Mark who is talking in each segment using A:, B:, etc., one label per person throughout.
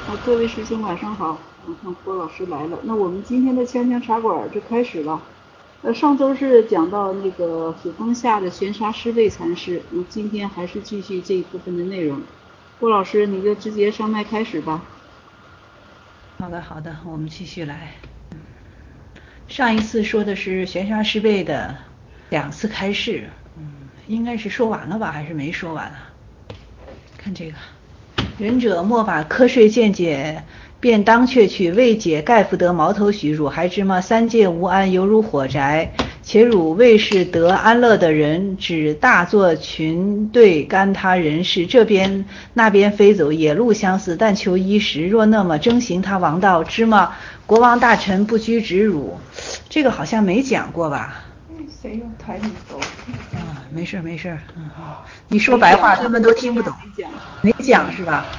A: 各位师兄晚上好，我看郭老师来了，那我们今天的锵锵茶馆就开始了。上周是讲到那个雪峰下的玄沙师辈禅师，今天还是继续这一部分的内容。郭老师，你就直接上麦开始吧。
B: 好的，我们继续来。上一次说的是玄沙师辈的2次开示，应该是说完了吧，还是没说完啊？看这个，仁者莫把瞌睡见解，便当却去，未解盖复得矛头许。汝还知吗？三界无安，犹如火宅。且汝未是得安乐的人，只大作群对干他人事，这边那边飞走，野路相似，但求衣食。若那么征行他王道，知吗？国王大臣不拘执辱。这个好像没讲过吧？
A: 谁用台语搜？
B: 没事，你说白话他们都听不懂。没讲是吧？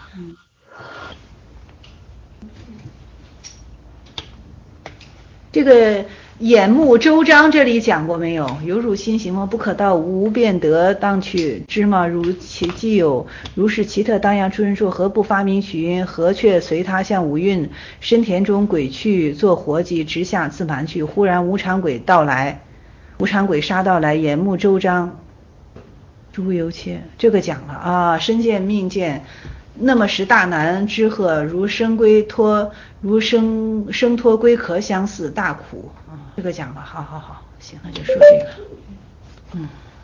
B: 这个眼目周章这里讲过没有？有汝心行吗？不可道，无便得当去，知吗？如其既有如是奇特当阳出人处，何不发明取音？何却随他向五蕴深田中鬼去做活计，直下自盘去。忽然无常鬼到来，无常鬼杀到来，眼目周章，诸由切。这个讲了啊，身见命见。那么时大难之鹤，如生脱龟壳相似，大苦。这个讲了，好，行，那就说这个。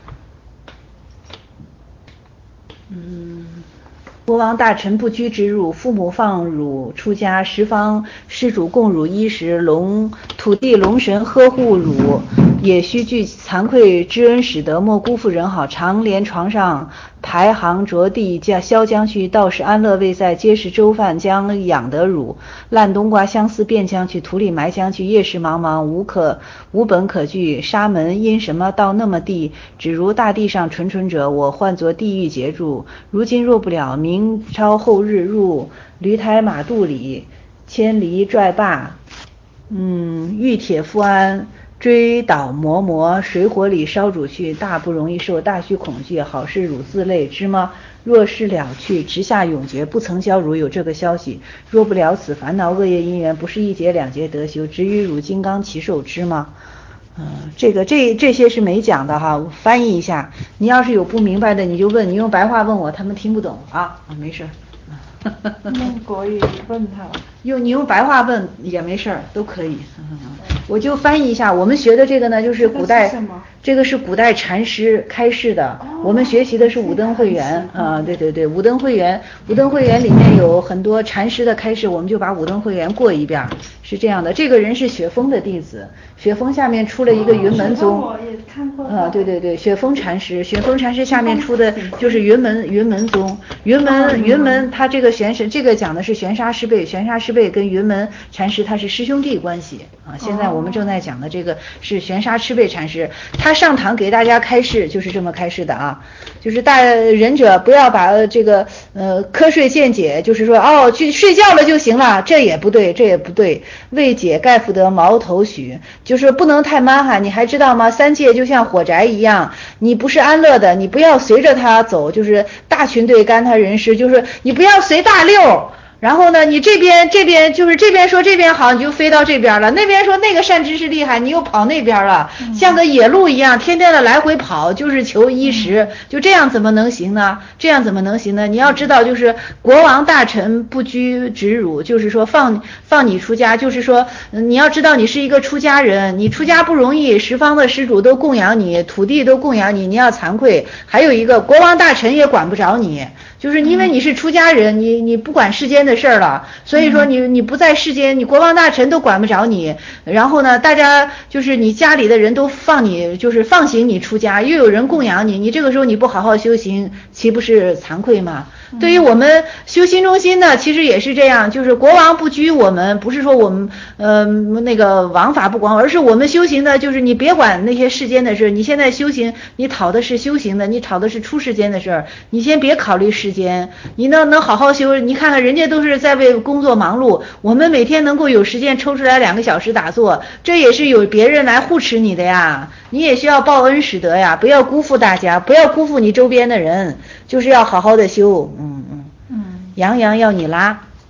B: 国王大臣不拘执辱，父母放汝出家，十方施主供汝衣食，土地龙神呵护汝，也须具惭愧知恩使得，莫辜负人好。常连床上排行着地，萧将去，道士安乐未在，皆是粥饭将养得汝。烂冬瓜相思便将去，土里埋将去，夜时茫茫无本可据。沙门因什么到那么地？只如大地上纯者，我唤作地狱劫住。如今若不了，明朝后日入驴胎马肚里，千里拽罢，玉铁复安，追倒磨，水火里烧煮去，大不容易受，大须恐惧。好事汝自累，知吗？若是了去，直下永绝，不曾教汝有这个消息。若不了此烦恼恶业因缘，不是一劫两劫得修，直与汝金刚齐寿，知吗？这些是没讲的哈，翻译一下。你要是有不明白的，你就问，你用白话问我，他们听不懂啊，没事。
A: 用国语问他，
B: 你用白话问也没事，都可以。我就翻译一下，我们学的这个呢，就是古代，这个是古代禅师开示的。我们学习的是五灯会元啊，对，五灯会元里面有很多禅师的开示，我们就把五灯会元过一遍。是这样的，这个人是雪峰的弟子，雪峰下面出了一个云门宗。
A: 我也看过。
B: 对，雪峰禅师下面出的就是云门宗。云门他这个这个讲的是玄沙师辈跟云门禅师他是师兄弟关系啊。现在我们正在讲的这个是玄沙师辈禅师，他上堂给大家开示就是这么开示的啊，就是大仁者不要把这个瞌睡见解，就是说去睡觉了就行了，这也不对。未解盖复得矛头许，就是不能太蛮汉。你还知道吗？三界就像火宅一样，你不是安乐的，你不要随着他走，就是大群对干他人事，就是你不要随大溜。然后呢，你这边就是这边说这边好，你就飞到这边了；那边说那个善知识厉害，你又跑那边了，像个野鹿一样，天天的来回跑，就是求衣食，就这样怎么能行呢？你要知道，就是国王大臣不拘执辱，就是说放你出家，就是说你要知道你是一个出家人，你出家不容易，十方的施主都供养你，土地都供养你，你要惭愧。还有一个国王大臣也管不着你。就是因为你是出家人，你不管世间的事儿了，所以说你不在世间，你国王大臣都管不着你。然后呢，大家就是你家里的人都就是放行你出家，又有人供养你，你这个时候你不好好修行，岂不是惭愧吗？对于我们修心中心呢，其实也是这样，就是国王不拘我们，不是说我们那个王法不管，而是我们修行的，就是你别管那些世间的事，你现在修行，你讨的是修行的，你讨的是出世间的事儿，你先别考虑世间，你能好好修。你看看人家都是在为工作忙碌，我们每天能够有时间抽出来2个小时打坐，这也是有别人来护持你的呀，你也需要报恩使德呀，不要辜负大家，不要辜负你周边的人，就是要好好的修。洋洋要你拉。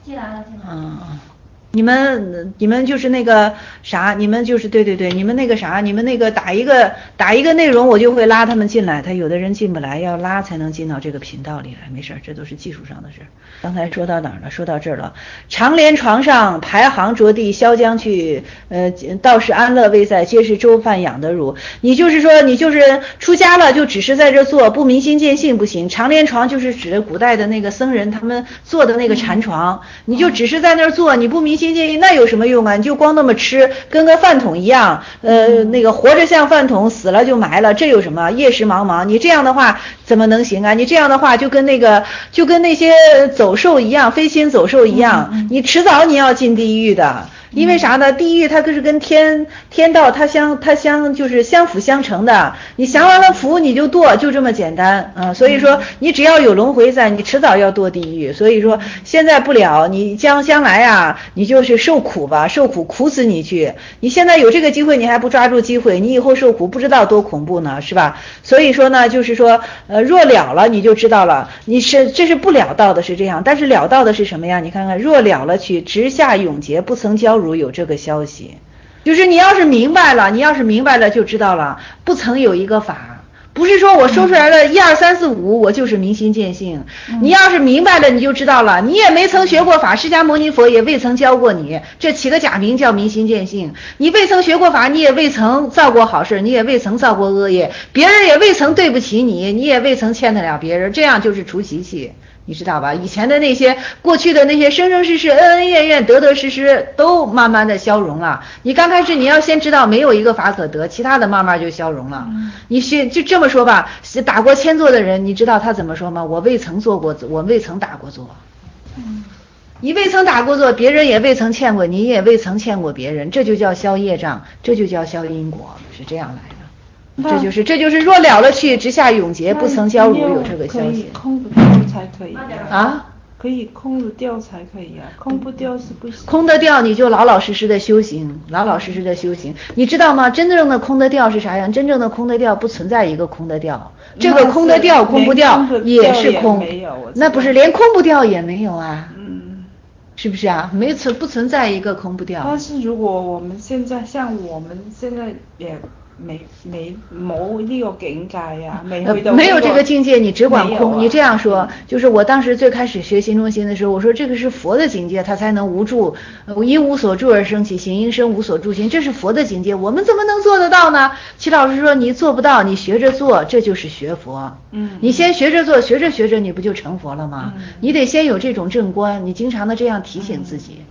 C: 进来了。
B: 你们就是那个啥，你们就是对，你们那个啥，你们那个打一个内容，我就会拉他们进来。他有的人进不来，要拉才能进到这个频道里来，没事，这都是技术上的事。刚才说到哪儿了？说到这儿了。长莲床上排行着地萧将去，道是安乐未在，皆是粥饭养得乳。你就是说，你就是出家了，就只是在这做，不明心见性不行。长莲床就是指古代的那个僧人他们做的那个禅床，你就只是在那儿做，你不明心见性，那有什么用啊？你就光那么吃，跟个饭桶一样，那个活着像饭桶，死了就埋了，这有什么？夜时茫茫，你这样的话怎么能行啊？你这样的话就跟那些走兽一样，飞禽走兽一样，你迟早你要进地狱的。因为啥呢？地狱它可是跟天道它就是相辅相成的，你降完了福你就堕，就这么简单所以说你只要有轮回在，你迟早要堕地狱。所以说现在不了，你将来啊，你就是受苦吧，受苦苦死你去。你现在有这个机会，你还不抓住机会，你以后受苦不知道多恐怖呢，是吧？所以说呢，就是说若了你就知道了，这是不了道的是这样，但是了道的是什么呀？你看看，若了了去，直下永劫，不曾交如有这个消息，就是你要是明白了就知道了，不曾有一个法，不是说我说出来了1、2、3、4、5我就是明心见性，你要是明白了你就知道了，你也没曾学过法，释迦牟尼佛也未曾教过你，这起个假名叫明心见性，你未曾学过法，你也未曾造过好事，你也未曾造过恶业，别人也未曾对不起你，你也未曾欠得了别人，这样就是除习气。你知道吧？以前的那些过去的那些生生世世恩恩怨怨得得失失都慢慢的消融了。你刚开始你要先知道没有一个法可得，其他的慢慢就消融了。你就这么说吧，打过千座的人，你知道他怎么说吗？我未曾做过，我未曾打过座。你未曾打过座，别人也未曾欠过，你也未曾欠过别人，这就叫消业障，这就叫消因果，是这样来的。这就是若了了去，直下永劫，不曾交如有这个消息。
D: 可以空不掉才可以
B: 啊？
D: 可以空得掉才可以啊，空不掉是不行。
B: 空得掉你就老老实实的修行，老老实实的修行。你知道吗？真正的空得掉是啥样？真正的空得掉不存在一个空得掉，这个空得掉空不掉也是空，那不是连空不掉也没有啊？是不是啊？不存在一个空不掉。
D: 但是如果我们现在像我们现在也冇呢個境界啊，
B: 没有这个境界，你只管空。你这样说，就是我当时最开始学心中心的时候，我说这个是佛的境界，他才能无住，因无所住而生起行，因生无所住行，这是佛的境界，我们怎么能做得到呢？齐老师说你做不到，你学着做，这就是学佛。你先学着做，学着你不就成佛了吗？你得先有这种正观，你经常的这样提醒自己。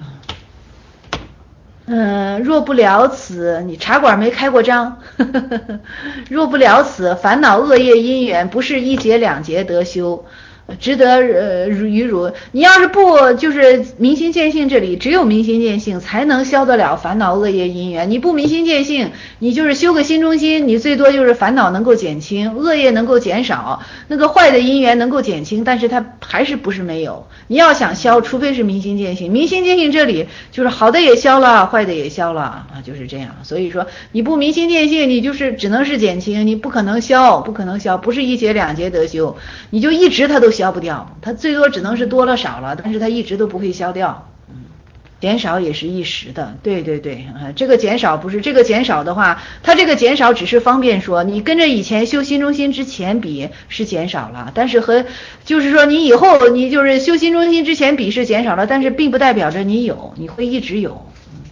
B: 若不了此，你茶馆没开过张。若不了此，烦恼恶业因缘，不是一劫两劫得修，值得于汝。你要是不就是明心见性，这里只有明心见性才能消得了烦恼恶业因缘。你不明心见性，你就是修个心中心，你最多就是烦恼能够减轻，恶业能够减少，那个坏的因缘能够减轻，但是它还是不是没有。你要想消，除非是明心见性。明心见性这里就是好的也消了，坏的也消了啊，就是这样。所以说你不明心见性，你就是只能是减轻，你不可能消，不是一劫两劫得修，你就一直它都消不掉，它最多只能是多了少了，但是它一直都不会消掉。减少也是一时的，对，这个减少不是这个减少的话，它这个减少只是方便说，你跟着以前修心中心之前比是减少了，但是就是说你以后你就是修心中心之前比是减少了，但是并不代表着你会一直有。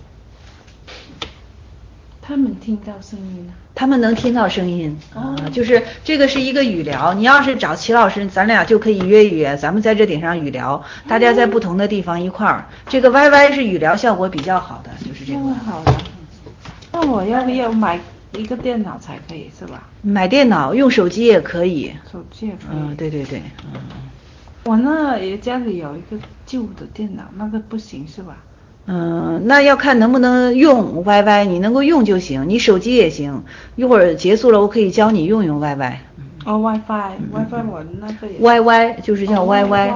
D: 他们听到声音啊？
B: 他们能听到声音就是这个是一个语聊，你要是找齐老师，咱俩就可以约一约，咱们在这顶上语聊，大家在不同的地方一块儿，这个 YY 是语聊效果比较好的，就是这个。
D: 好的。那我要不要买一个电脑才可以是吧？
B: 买电脑，用手机也可以。
D: 手机也可以。
B: 对。
D: 我那家里有一个旧的电脑，那个不行是吧？
B: 那要看能不能用 YY， 你能够用就行，你手机也行。一会儿结束了，我可以教你用 YY。
D: WiFi 我那个也。
B: YY 就是叫 YY。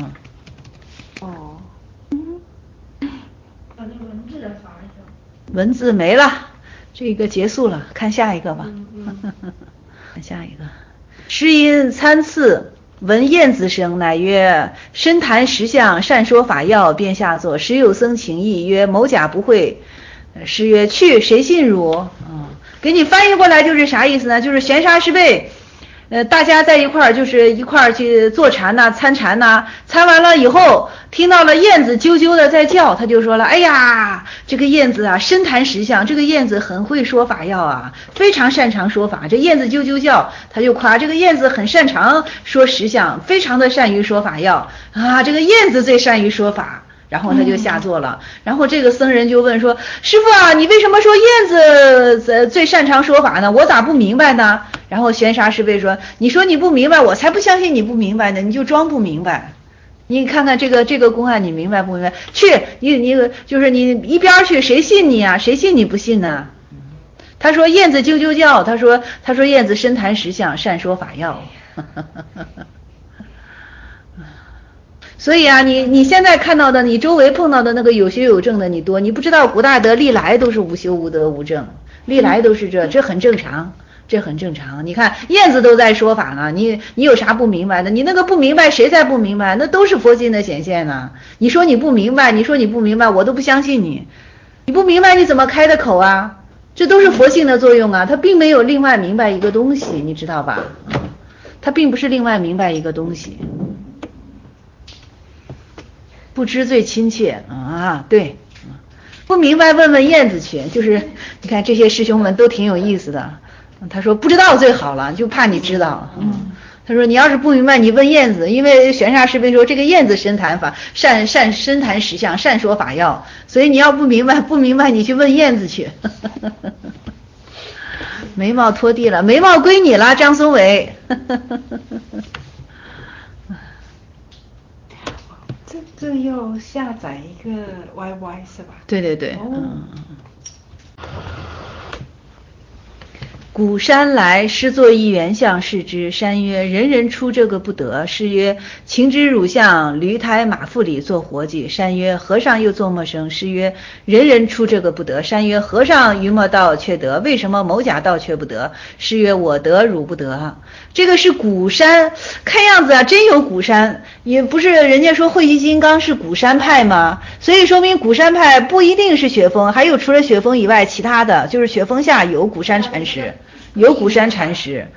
C: 把那文字的发一下。
B: 文字没了，这个结束了，看下一个吧。看下一个。诗音参差， 闻燕子声，乃曰：深谈实相，善说法要。便下作。时有僧请意，曰：某甲不会。师曰：去，谁信汝？给你翻译过来就是啥意思呢？就是玄沙师辈，大家在一块儿就是一块儿去坐禅呐、参禅呐，参完了以后，听到了燕子啾啾的在叫，他就说了：哎呀，这个燕子啊，深谈实相，这个燕子很会说法要啊，非常擅长说法。这燕子啾啾叫，他就夸这个燕子很擅长说实相，非常的善于说法要啊，这个燕子最善于说法。然后他就下座了，然后这个僧人就问说：师父啊，你为什么说燕子最擅长说法呢？我咋不明白呢？然后玄沙师辈说：你说你不明白，我才不相信你不明白呢，你就装不明白。你看看这个公案，你明白不明白？去，你就是你一边去，谁信你啊？谁信你不信呢？他说燕子啾啾叫，他说燕子深谈实相，善说法要。所以啊，你现在看到的，你周围碰到的那个有学有证的你多，你不知道古大德历来都是无修无德无证，历来都是这很正常，这很正常。你看燕子都在说法呢，你有啥不明白的？你那个不明白，谁才不明白？那都是佛心的显现呢。你说你不明白，我都不相信你。你不明白，你怎么开的口啊？这都是佛性的作用啊，他并没有另外明白一个东西，你知道吧？他并不是另外明白一个东西。不知最亲切啊，对，不明白问问燕子去。就是你看这些师兄们都挺有意思的。他说不知道最好了，就怕你知道。他说你要是不明白，你问燕子，因为玄沙师辈说这个燕子深谈法深谈实相，善说法要，所以你要不明白你去问燕子去。眉毛拖地了，眉毛归你了，张松伟。
D: 这要下载一个 YY 是吧？
B: 对，古山来，师作一原相视之。山曰：人人出这个不得。师曰：情之汝相，驴胎马腹里做活计。山曰：和尚又作么生？师曰：人人出这个不得。山曰：和尚于么道却得？为什么某甲道却不得？师曰：我得汝不得。这个是古山，看样子啊，真有古山，也不是人家说慧基金刚是古山派吗？所以说明古山派不一定是雪峰，还有除了雪峰以外其他的，就是雪峰下有古山禅师。有古山禅师，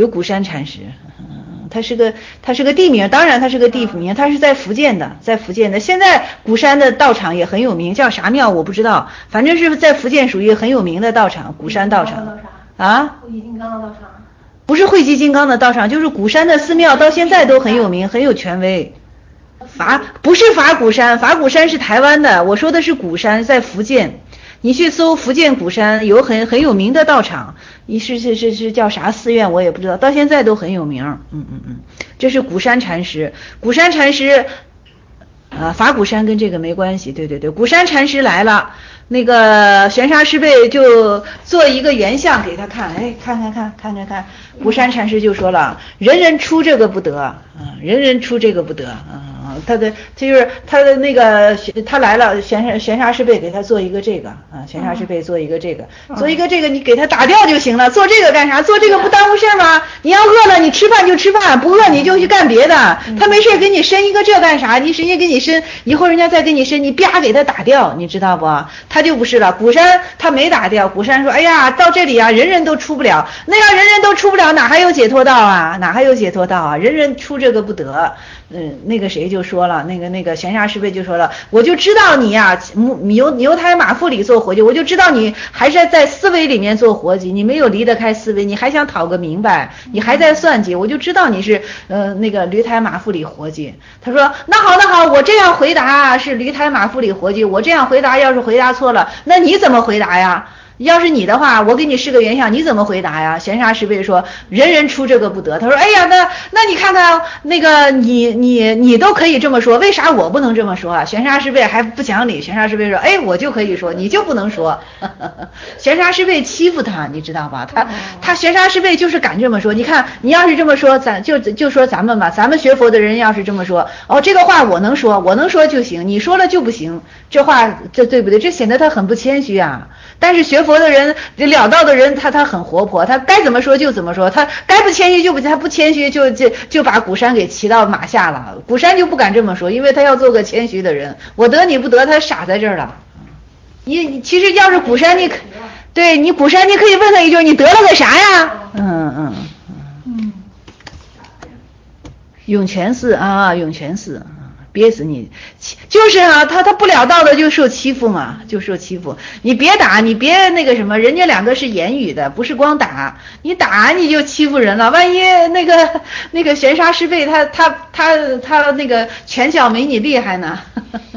B: 它是个地名，当然它是个地名，它是在福建的。现在古山的道场也很有名，叫啥庙我不知道，反正是在福建属于很有名的道场，古山道场啊。
C: 慧基金刚的道场？
B: 不是慧基金刚的道场，就是古山的寺庙，到现在都很有名，很有权威。不是法鼓山，法鼓山是台湾的，我说的是古山，在福建。你去搜福建古山，有很有名的道场，是叫啥寺院我也不知道，到现在都很有名。这是古山禅师，法鼓山跟这个没关系。对，古山禅师来了，那个玄沙师辈就做一个原相给他看，看，古山禅师就说了：人人出这个不得，人人出这个不得。他的那个他来了，玄沙师辈给他做一个这个玄沙师辈做一个这个，你给他打掉就行了。做这个干啥？做这个不耽误事吗？你要饿了你吃饭就吃饭，不饿你就去干别的。他没事给你伸一个这干啥？人家给你伸，以后人家再给你伸，你啪给他打掉，你知道不？他就不是了。古山他没打掉，古山说：哎呀，到这里啊，人人都出不了。那要人人都出不了，哪还有解脱道啊？人人出这个不得。那个谁就说了，那个玄沙师辈就说了，我就知道你呀，牛胎马腹里做活计，我就知道你还是在思维里面做活计，你没有离得开思维，你还想讨个明白，你还在算计，我就知道你是那个驴胎马腹里活计。他说那好，我这样回答是驴胎马腹里活计，我这样回答要是回答错了，那你怎么回答呀？要是你的话，我给你试个原相，你怎么回答呀？玄沙师辈说：人人出这个不得。他说：哎呀，那你看看那个你都可以这么说，为啥我不能这么说啊？玄沙师辈还不讲理，玄沙师辈说：哎，我就可以说，你就不能说。玄沙师辈欺负他，你知道吧？他玄沙师辈就是敢这么说。你看，你要是这么说，咱就说咱们吧，咱们学佛的人要是这么说，这个话我能说就行，你说了就不行，这话这对不对？这显得他很不谦虚啊。但是学佛的人，了道的人，他很活泼，他该怎么说就怎么说，他该不谦虚他不谦虚就把古山给骑到马下了。古山就不敢这么说，因为他要做个谦虚的人。我得你不得，他傻在这儿了。你其实要是古山，对你古山，你可以问他一句，你得了个啥呀？涌泉寺啊，涌泉寺，憋死你！就是啊，他不了道的就受欺负嘛，就受欺负。你别打，你别那个什么，人家两个是言语的，不是光打。你打你就欺负人了，万一那个玄沙师辈他那个拳脚没你厉害呢。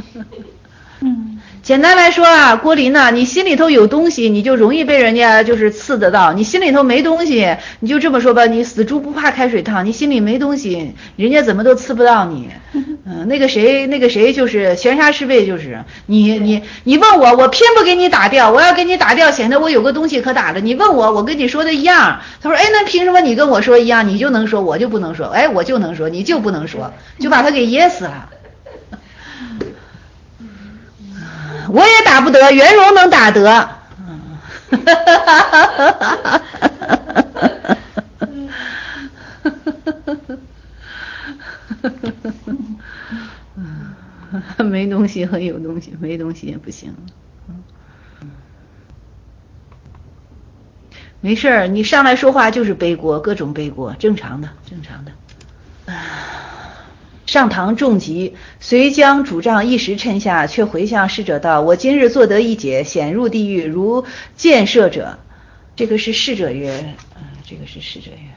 B: 简单来说啊，郭林呐，你心里头有东西，你就容易被人家就是刺得到；你心里头没东西，你就这么说吧，你死猪不怕开水烫，你心里没东西，人家怎么都刺不到你。那个谁就是玄沙师辈，就是你问我偏不给你打掉，我要给你打掉，显得我有个东西可打了。你问我跟你说的一样。他说，哎，那凭什么你跟我说一样，你就能说，我就不能说？哎，我就能说，你就不能说，就把他给噎死了。我也打不得，袁荣能打得。没东西和有东西，没东西也不行。没事儿，你上来说话就是背锅，各种背锅，正常的。上堂重疾，遂将主杖一时趁下，却回向逝者道：我今日做得一解，显入地狱，如见赦者。这个是逝者曰，这个是逝者曰。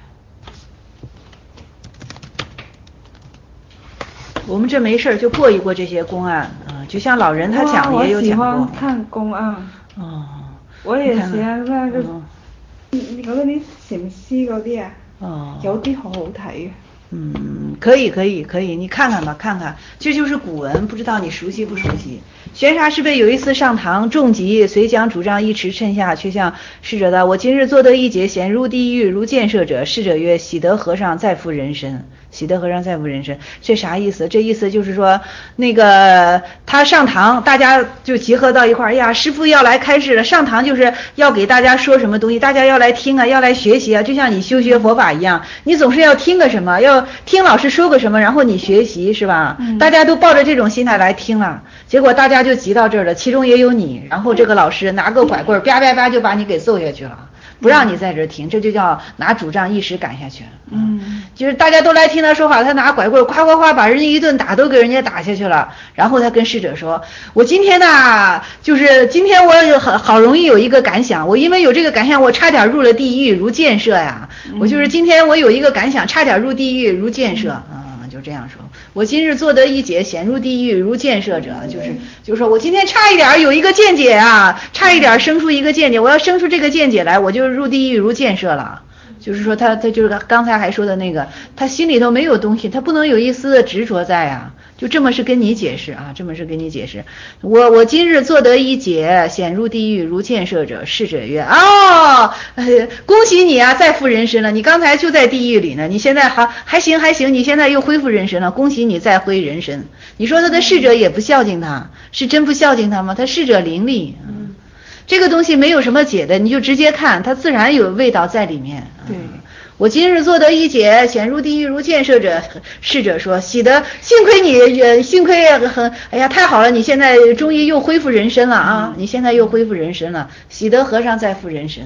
B: 我们这没事就过一过这些公案啊，就像老人他讲的也有讲过。
D: 我喜欢看公案。我也喜歡那個嗰啲禪師嗰啲啊，有啲好好睇。
B: 可以，你看看吧，这就是古文，不知道你熟悉不熟悉？玄沙师辈有一次上堂重疾，遂将主杖一持趁下，却向逝者道：我今日做得一解，显入地狱，如见赦者。逝者曰：喜得和尚再复人身。喜得和尚再复人身，这啥意思？这意思就是说，那个他上堂，大家就集合到一块儿，哎呀，师父要来开示了。上堂就是要给大家说什么东西，大家要来听啊，要来学习啊，就像你修学佛法一样，你总是要听个什么，要听老师说个什么，然后你学习，是吧？大家都抱着这种心态来听了，结果大家就集到这儿了，其中也有你，然后这个老师拿个拐棍啪啪啪就把你给揍下去了。不让你在这儿听，这就叫拿主杖一时赶下去。就是大家都来听他说话，他拿拐棍夸把人家一顿打都给人家打下去了。然后他跟逝者说：我今天呢，就是今天我好容易有一个感想，我因为有这个感想，我差点入了地狱，如见赦呀。我就是今天我有一个感想，差点入地狱，如见赦。就这样说，我今日做得一解，显入地狱，如见赦者。就是说我今天差一点有一个见解啊，差一点生出一个见解，我要生出这个见解来，我就入地狱如见赦了。就是说他就是刚才还说的那个，他心里头没有东西，他不能有一丝的执着在啊。就这么是跟你解释啊，我今日做得一解，显入地狱，如见赦者。逝者曰：恭喜你啊，再复人身了。你刚才就在地狱里呢，你现在还行，你现在又恢复人身了，恭喜你再恢人身。你说他的逝者也不孝敬他，是真不孝敬他吗？他逝者伶俐。这个东西没有什么解的，你就直接看，它自然有味道在里面。
D: 对。
B: 我今日做得一解，显入地狱，如见赦者。逝者说：幸亏很，哎呀，太好了，你现在终于又恢复人身了啊！你现在又恢复人身了，喜得和尚再复人身。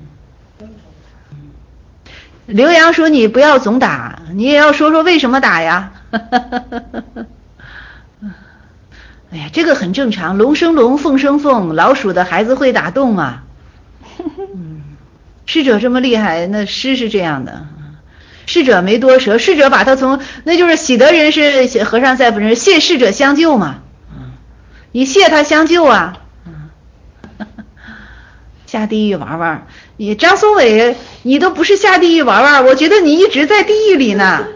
B: 刘洋说：你不要总打，你也要说说为什么打呀？哎呀，这个很正常，龙生龙，凤生凤，老鼠的孩子会打洞嘛。逝者这么厉害，那诗是这样的，逝者没多舌，逝者把他那就是喜得人是和尚再复人，谢逝者相救嘛，你谢他相救啊。下地狱玩玩，你张松伟，你都不是下地狱玩玩，我觉得你一直在地狱里呢。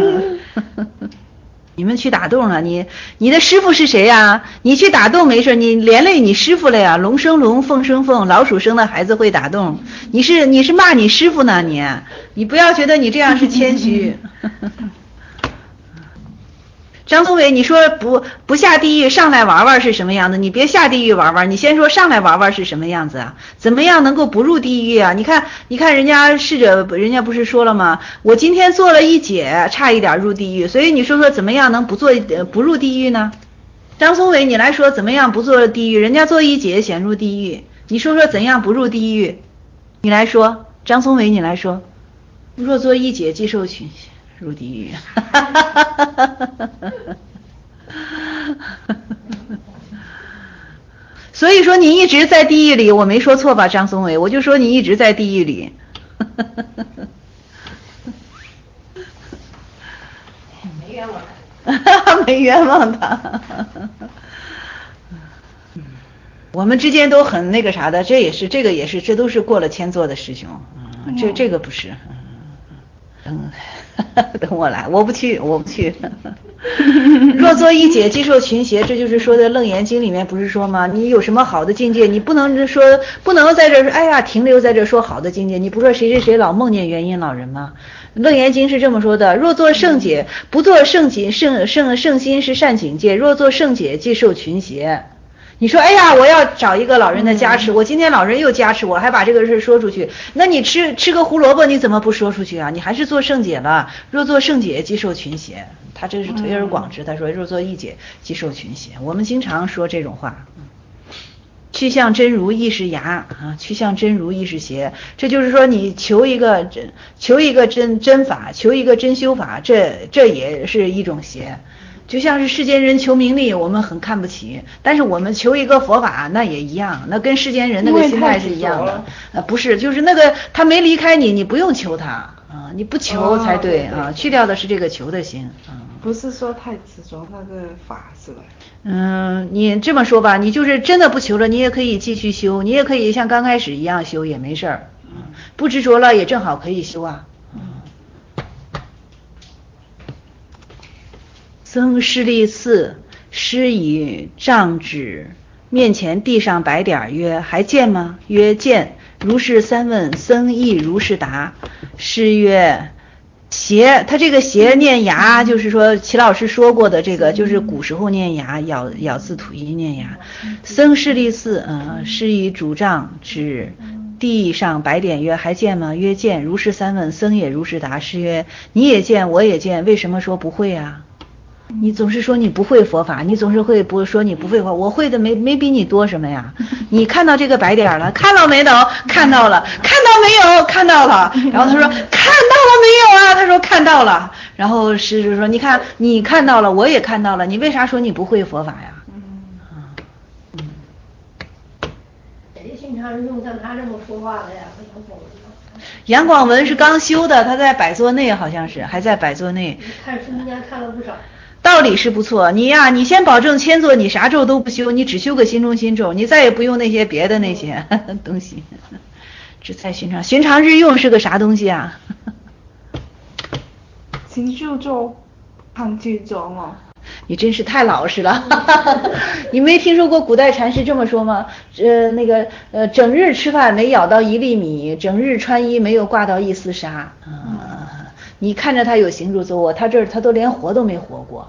B: 你们去打洞了，你的师傅是谁呀？你去打洞没事，你连累你师傅了呀。龙生龙，凤生凤，老鼠生的孩子会打洞。你是骂你师傅呢？你不要觉得你这样是谦虚。 张宗纬，你说不下地狱上来玩玩是什么样子？你别下地狱玩玩，你先说上来玩玩是什么样子啊？怎么样能够不入地狱啊？你看人家逝者，人家不是说了吗？我今天做了一劫，差一点入地狱，所以你说怎么样能不入地狱呢？张宗纬，你来说怎么样不做地狱？人家做一劫显入地狱，你说怎样不入地狱？你来说，张宗纬，你来说，若做一劫即受群邪。入地狱，所以说你一直在地狱里，我没说错吧，张宗纬？我就说你一直在地狱里。没冤枉他，没冤枉他。我们之间都很那个啥的，这个也是，这都是过了千座的师兄，这个不是，等我来，我不去。若作一劫即受群邪，这就是说的《楞严经》里面不是说吗？你有什么好的境界，你不能在这哎呀停留在这说好的境界，你不说谁老梦见元婴老人吗？《楞严经》是这么说的：若作圣解，不作圣解，圣心是善境界；若作圣解，即受群邪。你说哎呀，我要找一个老人的加持，我今天老人又加持我，还把这个事说出去，那你吃个胡萝卜你怎么不说出去啊？你还是做圣解了。若做圣解即受群邪，他这是推而广之，他说若做一解即受群邪。我们经常说这种话。趋向真如亦是牙啊，趋向真如亦是邪。这就是说你求一个真法，求一个真修法，这也是一种邪。就像是世间人求名利，我们很看不起，但是我们求一个佛法，那也一样，那跟世间人那个心态是一样的。不是，就是那个他没离开你，你不用求他啊，你不求才对啊，去掉的是这个求的心啊。
D: 不是说太执着那个法是吧？
B: 你这么说吧，你就是真的不求了，你也可以继续修，你也可以像刚开始一样修也没事儿，不执着了也正好可以修啊。僧势力四，施以杖指，面前地上摆点曰：还见吗？曰：见。如是三问，僧亦如是答。是曰：邪。他这个邪念牙，就是说齐老师说过的这个，就是古时候念牙，咬字吐音念牙。僧势力四，施以拄杖指地上摆点曰：还见吗？曰：见。如是三问，僧也如是答。是曰：你也见，我也见，为什么说不会啊？你总是说你不会佛法，你总是会不说你不会佛，我会的没比你多什么呀？你看到这个白点了，看到没有？看到了。看到没有？看到了。然后他说看到了没有啊？他说看到了。然后师就说你看你看到了，我也看到了，你为啥说你不会佛法呀？
C: 谁经常用像他这么说话的呀？
B: 杨广文是刚修的，他在百座内好像是还在百座内。
C: 看书应该看了不少。
B: 道理是不错，你先保证千座，你啥咒都不修，你只修个心中心咒，你再也不用那些别的那些东西。只在寻常日用是个啥东西啊？
D: 心就咒，看剧咒哦。
B: 你真是太老实了，你没听说过古代禅师这么说吗？整日吃饭没咬到一粒米，整日穿衣没有挂到一丝纱。你看着他有行住坐卧，他都连活都没活过。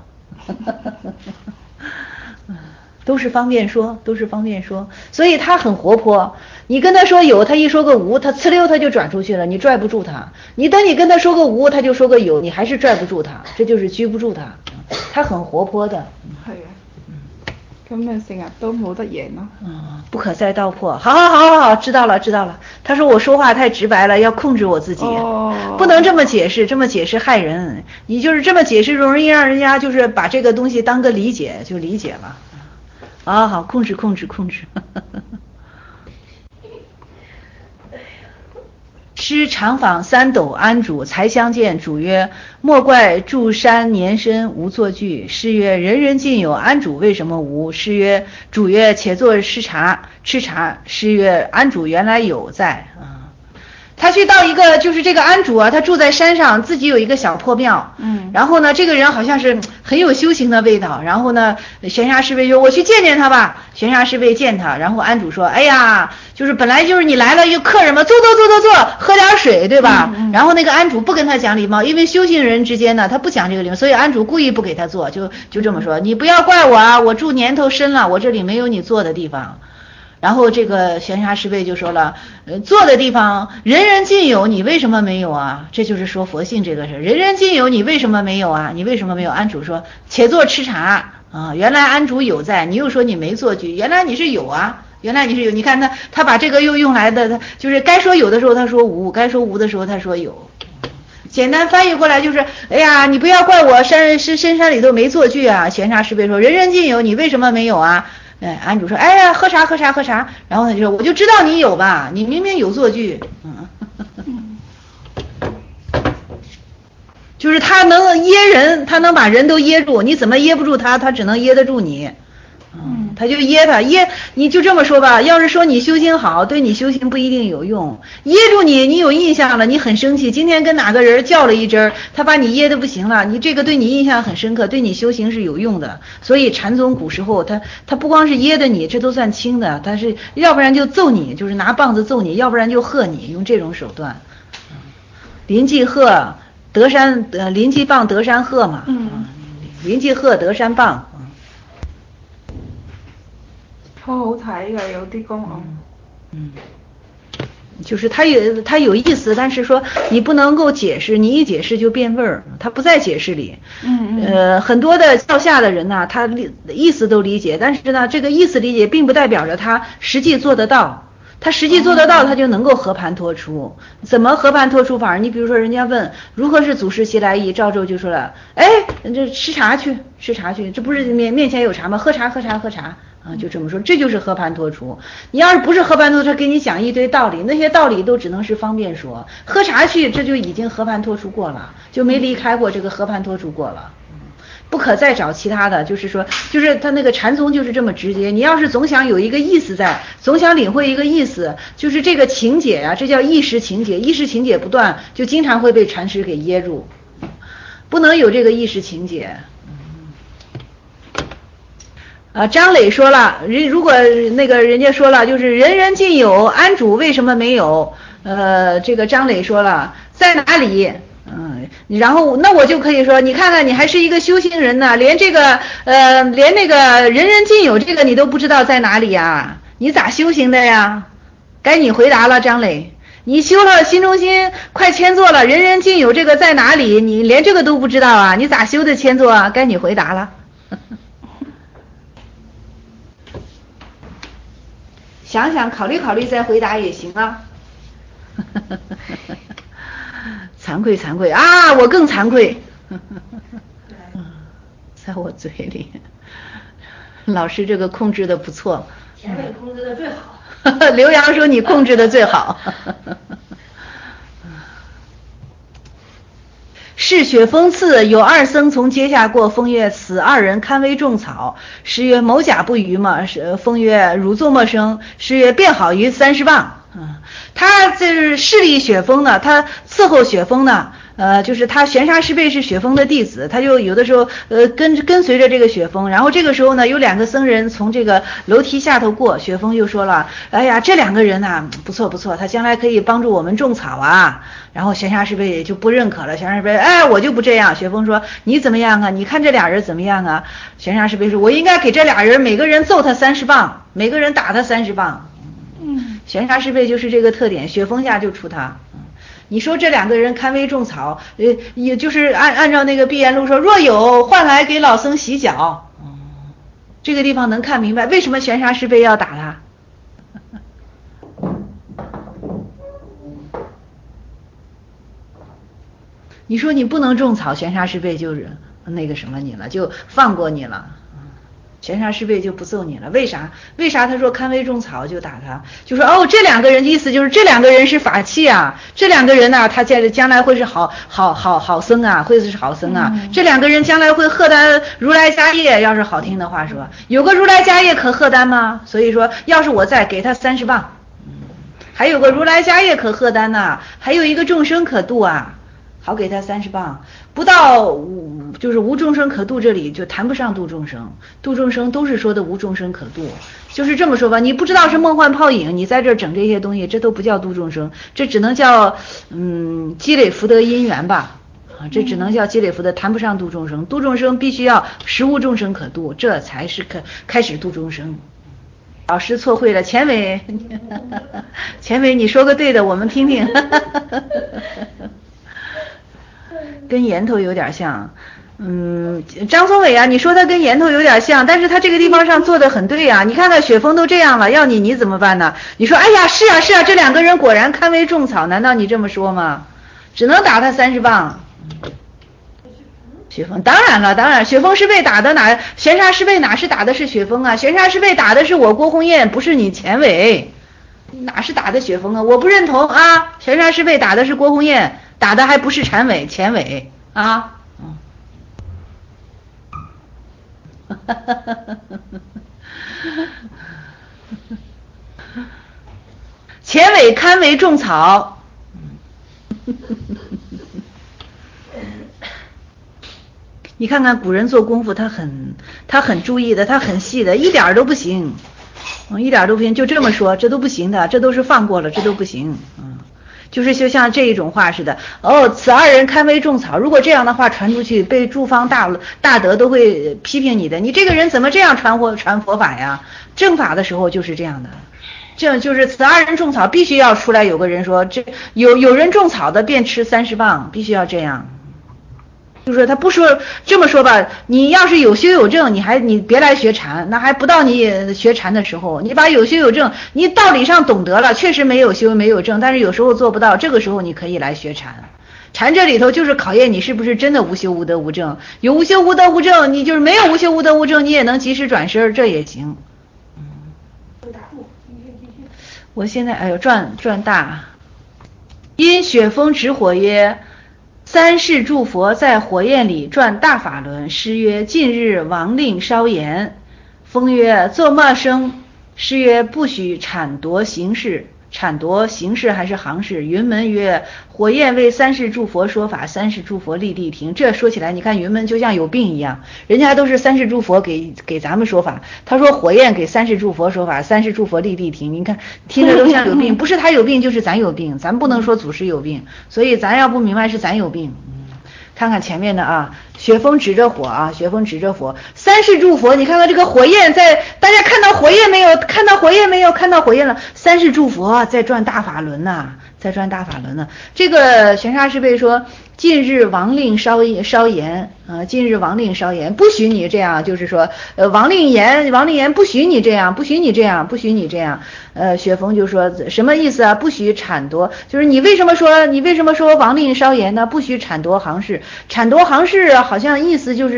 B: 都是方便说，所以他很活泼。你跟他说有，他一说个无，他呲溜他就转出去了，你拽不住他。你等你跟他说个无，他就说个有，你还是拽不住他，这就是拘不住他。他很活泼的。
D: 係啊。咁咪成日都冇得贏咯。
B: 不可再道破。好，知道了。他说我说话太直白了，要控制我自己，不能这么解释，这么解释害人。你就是这么解释，容易让人家就是把这个东西当个理解就理解了。好，控制。师常访三斗安主，才相见。主曰：莫怪住山年深无作具。师曰：人人尽有，安主为什么无？师曰：主曰：且坐吃茶。师曰：安主原来有在。 他去到一个就是这个安主啊，他住在山上，自己有一个小破庙，然后呢，这个人好像是很有修行的味道，然后呢，玄沙师辈说我去见见他吧，玄沙师辈见他，然后安主说，哎呀，就是本来就是你来了有客人嘛，坐，喝点水，对吧？然后那个安主不跟他讲礼貌，因为修行人之间呢，他不讲这个礼貌，所以安主故意不给他坐，就这么说，你不要怪我啊，我住年头深了，我这里没有你坐的地方。然后这个玄沙师辈就说了，坐的地方人人尽有，你为什么没有啊？这就是说佛性这个事，人人尽有，你为什么没有啊？你为什么没有？安主说，且坐吃茶啊，原来安主有在，你又说你没做句，原来你是有啊，原来你是有，你看他把这个又用来的，他就是该说有的时候他说无，该说无的时候他说有。简单翻译过来就是，哎呀，你不要怪我深山里头没做句啊。玄沙师辈说，人人尽有，你为什么没有啊？安主说，哎呀，喝茶，然后他就说，我就知道你有吧，你明明有做句，就是他能噎人，他能把人都噎住，你怎么噎不住他，他只能噎得住你。他就噎你就这么说吧，要是说你修行好，对你修行不一定有用，噎住你有印象了，你很生气，今天跟哪个人较了一针，他把你噎得不行了，你这个对你印象很深刻，对你修行是有用的。所以禅宗古时候他不光是噎得你，这都算轻的，他是要不然就揍你，就是拿棒子揍你，要不然就喝你，用这种手段。临济鹤得山临济棒得山鹤嘛，临济鹤得山棒。
D: 好好睇㗎，有啲公
B: 就是他有意思，但是说你不能够解释，你一解释就变味儿，他不在解释里。很多的教下的人呢，他意思都理解，但是呢，这个意思理解并不代表着他实际做得到。他实际做得到，他就能够和盘托出。怎么和盘托出法？你比如说，人家问如何是祖师西来意，赵州就说了，哎，这吃茶去，这不是面前有茶吗？喝茶啊，就这么说，这就是和盘托出。你要是不是和盘托出，给你讲一堆道理，那些道理都只能是方便说。喝茶去，这就已经和盘托出过了，就没离开过这个和盘托出过了。不可再找其他的，就是说，就是他那个禅宗就是这么直接。你要是总想有一个意思在，总想领会一个意思，就是这个情节啊，这叫意识情节，意识情节不断，就经常会被禅师给噎住，不能有这个意识情节。张磊说了，如果那个人家说了，就是人人尽有，安主为什么没有？这个张磊说了，在哪里？然后那我就可以说，你看看你还是一个修行人呢，连那个人人尽有这个你都不知道在哪里呀？你咋修行的呀？该你回答了，张磊，你修了心中心快千座了，人人尽有这个在哪里？你连这个都不知道啊？你咋修的千座啊？该你回答了。想想考虑再回答也行啊。惭愧啊！我更惭愧，在我嘴里。老师这个控制的不错。
C: 前面控制的最好。
B: 刘洋说你控制的最好。是雪峰次有二僧从阶下过，封曰此二人堪为种草。诗曰某甲不虞嘛，封曰汝作莫生。诗曰便好于30磅。他就是势力雪峰呢，他伺候雪峰呢，就是他玄沙师辈是雪峰的弟子，他就有的时候跟随着这个雪峰，然后这个时候呢，有2个僧人从这个楼梯下头过，雪峰又说了，哎呀，这2个人啊，不错，他将来可以帮助我们种草啊。然后玄沙师辈也就不认可了，玄沙师辈，哎，我就不这样。雪峰说，你怎么样啊？你看这俩人怎么样啊？玄沙师辈说，我应该给这俩人每个人揍他30磅，每个人打他30磅。玄沙师辈就是这个特点，雪峰下就出他。你说这2个人堪为种草，也就是按照那个碧岩录说，若有换来给老僧洗脚。这个地方能看明白为什么玄沙师辈要打他。你说你不能种草，玄沙师辈就是那个什么你了，就放过你了。玄沙师辈就不揍你了，为啥？他说堪为种草就打他，就说哦，这2个人意思就是这2个人是法器啊，这2个人呢，他将来会是好僧啊，会是好僧啊，这2个人将来会荷担如来家业，要是好听的话说，有个如来家业可荷担吗？所以说，要是我再给他30磅， 还有个如来家业可荷担呐，还有一个众生可度啊，好给他30磅，不到就是无众生可度，这里就谈不上度众生，度众生都是说的无众生可度，就是这么说吧，你不知道是梦幻泡影，你在这整这些东西，这都不叫度众生，这只能叫积累福德因缘吧。这只能叫积累福德，谈不上度众生。度众生必须要实无众生可度，这才是开始度众生。老师错会了，钱伟，钱伟，你说个对的，我们听听。跟岩头有点像，张松伟啊，你说他跟岩头有点像，但是他这个地方上做的很对啊。你看看雪峰都这样了，要你怎么办呢？你说，哎呀，是啊是啊，这2个人果然堪为种草，难道你这么说吗？只能打他30磅。雪峰当然，雪峰是被打的哪？玄沙师辈哪是打的是雪峰啊？玄沙师辈打的是我郭红艳，不是你钱伟，哪是打的雪峰啊？我不认同啊！玄沙师辈打的是郭红艳，打的还不是钱伟啊！钱伟堪为种草。你看看古人做功夫，他很注意的，他很细的，一点都不行，一点都不行，就这么说，这都不行的，这都是放过了，这都不行，就是就像这一种话似的，此2人堪为种草，如果这样的话传出去，被诸方大德都会批评你的，你这个人怎么这样传佛法呀？正法的时候就是这样的。这就是此2人种草，必须要出来有个人说，这有人种草的便吃30磅，必须要这样。就是他不说这么说吧，你要是有修有证，你别来学禅，那还不到你学禅的时候。你把有修有证，你道理上懂得了，确实没有修没有证，但是有时候做不到，这个时候你可以来学禅。禅这里头就是考验你是不是真的无修无得无证，有无修无得无证，你就是没有无修无得无证，你也能及时转身，这也行。我现在转大，因雪峰指火曰。3世诸佛在火焰里转大法轮，诗曰：近日王令稍延。风曰：作么生？诗曰：不许阐夺形式。阐夺形式还是行式？云门曰：火焰为3世诸佛说法，3世诸佛立地听。这说起来，你看云门就像有病一样，人家都是3世诸佛给咱们说法，他说火焰给3世诸佛说法，3世诸佛立地听。你看听着都像有病，不是他有病就是咱有病，咱不能说祖师有病，所以咱要不明白是咱有病。看看前面的啊，雪峰指着火啊，雪峰指着火，3世诸佛，你看看这个火焰在，大家看到火焰没有？看到火焰没有？看到火焰了，3世诸佛在转大法轮呐，在转大法轮呢。这个玄沙师辈说，近日王令稍延近日王令稍延，不许你这样，就是说王令言不许你这样，不许你这样，不许你这样。雪峰就说什么意思啊？不许阐夺，就是你为什么说王令稍延呢？不许阐夺行事，阐夺行事好像意思就是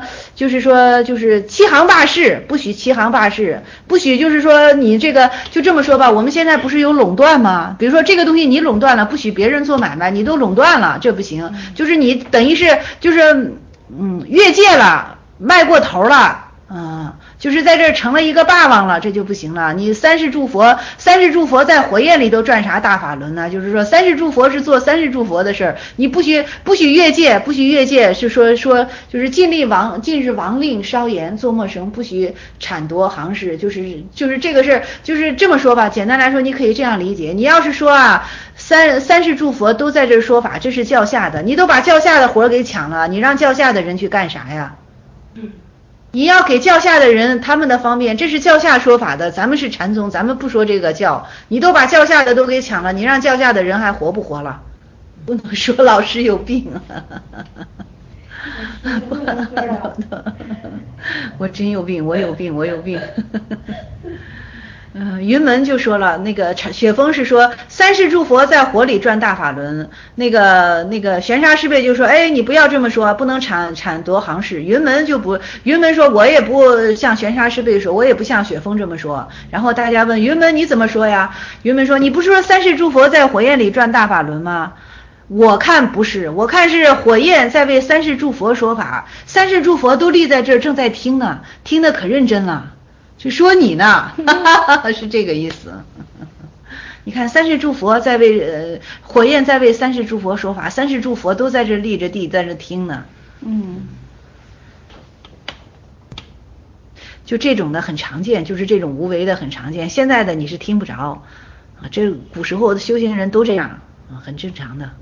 B: 欺行霸市，不许欺行霸市，不许就是说你这个就这么说吧，我们现在不是有垄断吗？比如说这个东西你垄断了，不许别人做买卖，你都垄断了，这不行，就是你等于是越界了，迈过头了。就是在这儿成了一个霸王了，这就不行了。你3世诸佛在火焰里都转啥大法轮呢？就是说3世诸佛是做3世诸佛的事儿，你不许越界，是说就是近日王令稍延，做陌生，不许阐夺行事，就是这个事儿，就是这么说吧。简单来说，你可以这样理解，你要是说啊，三世诸佛都在这说法，这是教下的，你都把教下的活给抢了，你让教下的人去干啥呀？你要给教下的人他们的方便，这是教下说法的，咱们是禅宗，咱们不说这个教，你都把教下的都给抢了，你让教下的人还活不活了？不能说老师有病我真有病，我有病云门就说了，那个雪峰是说3世诸佛在火里转大法轮，那个玄沙师辈就说，哎，你不要这么说，不能阐夺行事。云门说，我也不像玄沙师辈说，我也不像雪峰这么说。然后大家问云门你怎么说呀？云门说，你不是说3世诸佛在火焰里转大法轮吗？我看不是，我看是火焰在为3世诸佛说法，3世诸佛都立在这儿正在听呢，听得可认真了。就说你呢是这个意思你看三世诸佛在为火焰在为三世诸佛说法，三世诸佛都在这立着地在这听呢。就这种的很常见，就是这种无为的很常见，现在的你是听不着啊，这古时候的修行人都这样啊，很正常的。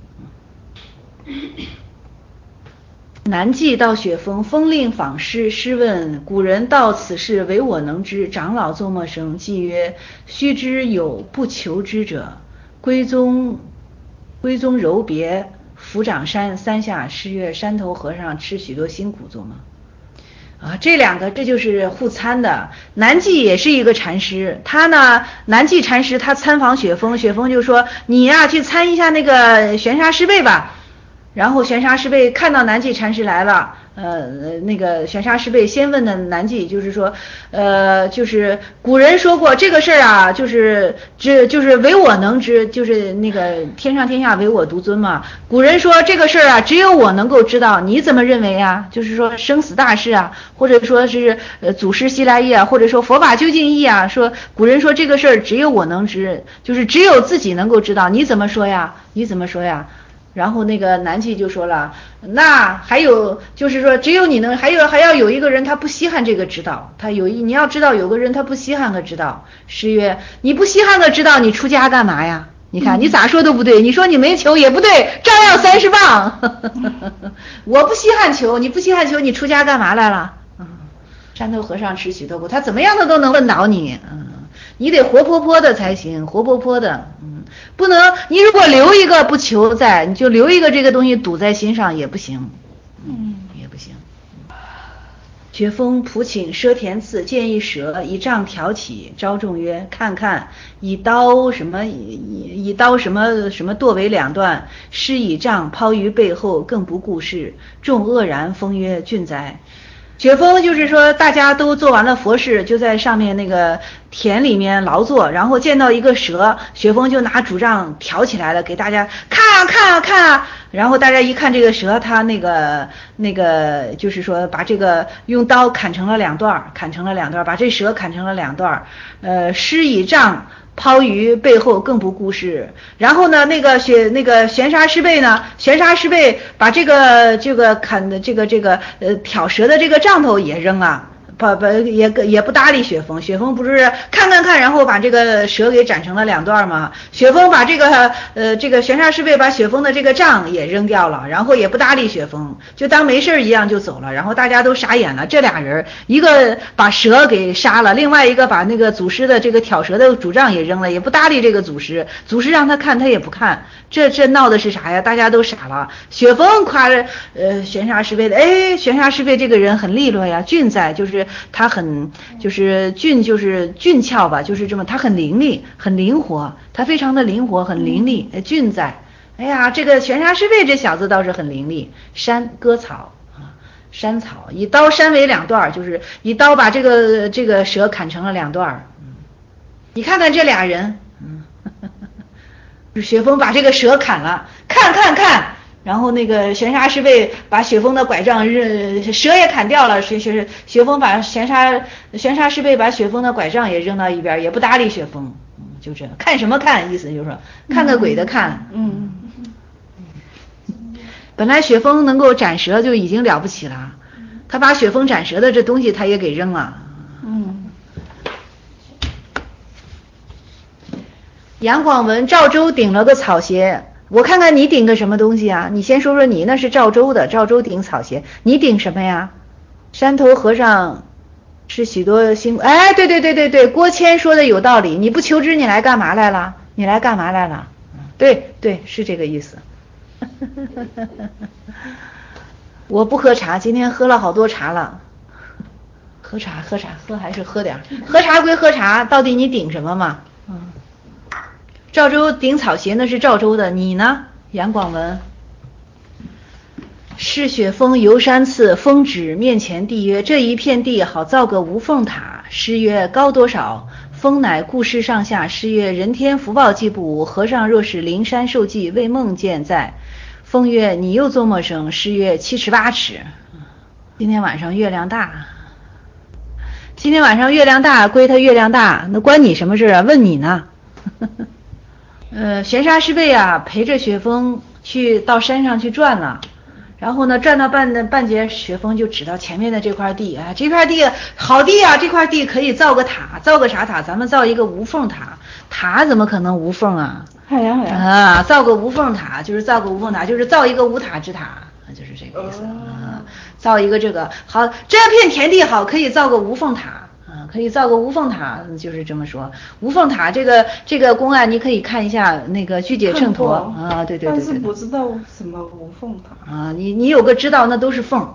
B: 南霁道雪峰，风令访师，师问古人道此事唯我能知。长老作默声，偈曰：须知有不求知者，归宗柔别，抚掌山下。诗曰：山头和尚吃许多辛苦做吗？啊，这两个这就是互参的。南霁也是一个禅师，他呢，南霁禅师他参访雪峰，雪峰就说你呀去参一下那个玄沙师辈吧。然后玄沙师辈看到南霁禅师来了，那个玄沙师辈先问的南霁，就是说，就是古人说过这个事儿啊，就是唯我能知，就是那个天上天下唯我独尊嘛。古人说这个事儿啊，只有我能够知道，你怎么认为啊？就是说生死大事啊，或者说是祖师西来意啊，或者说佛法究竟义啊，说古人说这个事儿只有我能知，就是只有自己能够知道，你怎么说呀？你怎么说呀？然后那个南霁就说了，那还有就是说只有你能，还要有一个人他不稀罕这个知道，你要知道有个人他不稀罕个知道。诗曰：你不稀罕个知道，你出家干嘛呀？你看你咋说都不对，你说你没求也不对，照样30磅。我不稀罕求，你不稀罕求，你出家干嘛来了？山头和尚吃许多苦，他怎么样的都能问倒你。你得活泼泼的才行，活泼泼的。不能，你如果留一个不求在，你就留一个这个东西堵在心上也不行，也不行。雪峰普请奢田赐，见一蛇，以杖挑起，招众曰：看看，以刀什么剁为2段，施以杖抛于背后，更不顾事。众愕然，封曰：俊哉！雪峰就是说大家都做完了佛事，就在上面那个田里面劳作，然后见到一个蛇，雪峰就拿拄杖挑起来了，给大家看啊看啊看啊。然后大家一看这个蛇，他那个就是说把这个用刀砍成了2段，把这蛇砍成了2段，施以杖抛于背后，更不顾事。然后呢，那个玄沙师辈呢，把这个砍的这个挑蛇的这个杖头也扔了，也不搭理雪峰。雪峰不是看，然后把这个蛇给斩成了2段吗？雪峰把这个玄沙师辈把雪峰的这个杖也扔掉了，然后也不搭理雪峰，就当没事一样就走了。然后大家都傻眼了，这俩人一个把蛇给杀了，另外一个把那个祖师的这个挑蛇的拄杖也扔了，也不搭理这个祖师让他看他也不看，这闹的是啥呀？大家都傻了。雪峰夸着玄沙师辈的，玄沙师辈这个人很利落呀，俊哉，就是他很就是俊俏吧，就是这么，他很伶俐很灵活，他非常的灵活很伶俐，俊哉。哎呀，这个玄沙师辈这小子倒是很伶俐。山割草啊，山草以刀山为2段，就是以刀把这个蛇砍成了2段。你看看这俩人，雪峰把这个蛇砍了，看，然后那个玄沙师辈把雪峰的拐杖蛇也砍掉了，雪峰把玄沙师辈把雪峰的拐杖也扔到一边，也不搭理雪峰。就这看什么看，意思就是说看个鬼的看。本来雪峰能够斩蛇就已经了不起了，他把雪峰斩蛇的这东西他也给扔了。杨广文赵州顶了个草鞋，我看看你顶个什么东西啊？你先说说你，那是赵州的，赵州顶草鞋，你顶什么呀？山头和尚是许多辛苦。对，郭谦说的有道理，你不求知你来干嘛来了？对，是这个意思。我不喝茶，今天喝了好多茶了。喝茶还是喝点，喝茶归喝茶，到底你顶什么嘛？赵州顶草鞋那是赵州的，你呢？杨广文。是雪峰游山次，峰指面前地曰：这一片地好造个无缝塔。诗曰：高多少？峰乃故事上下。诗曰：人天福报既不无，和尚若是灵山受记，未梦见在。峰曰：你又作默声。诗曰：7尺8尺。今天晚上月亮大，归他月亮大，那关你什么事啊？问你呢。 玄沙师辈啊陪着雪峰去到山上去转了。然后呢，转到半截，雪峰就指到前面的这块地啊，这块地好地啊，这块地可以造个塔，造个啥塔？咱们造一个无缝塔，塔怎么可能无缝啊？啊，造个无缝塔，就是造个无缝塔，就是造一个无塔之塔，就是这个意思啊。造一个这个好，这片田地好，可以造个无缝塔。可以造个无缝塔，就是这么说。无缝塔这个公案，你可以看一下那个巨解秤砣啊，对。
D: 但是不知道什么无缝塔
B: 啊，你有个知道，那都是缝。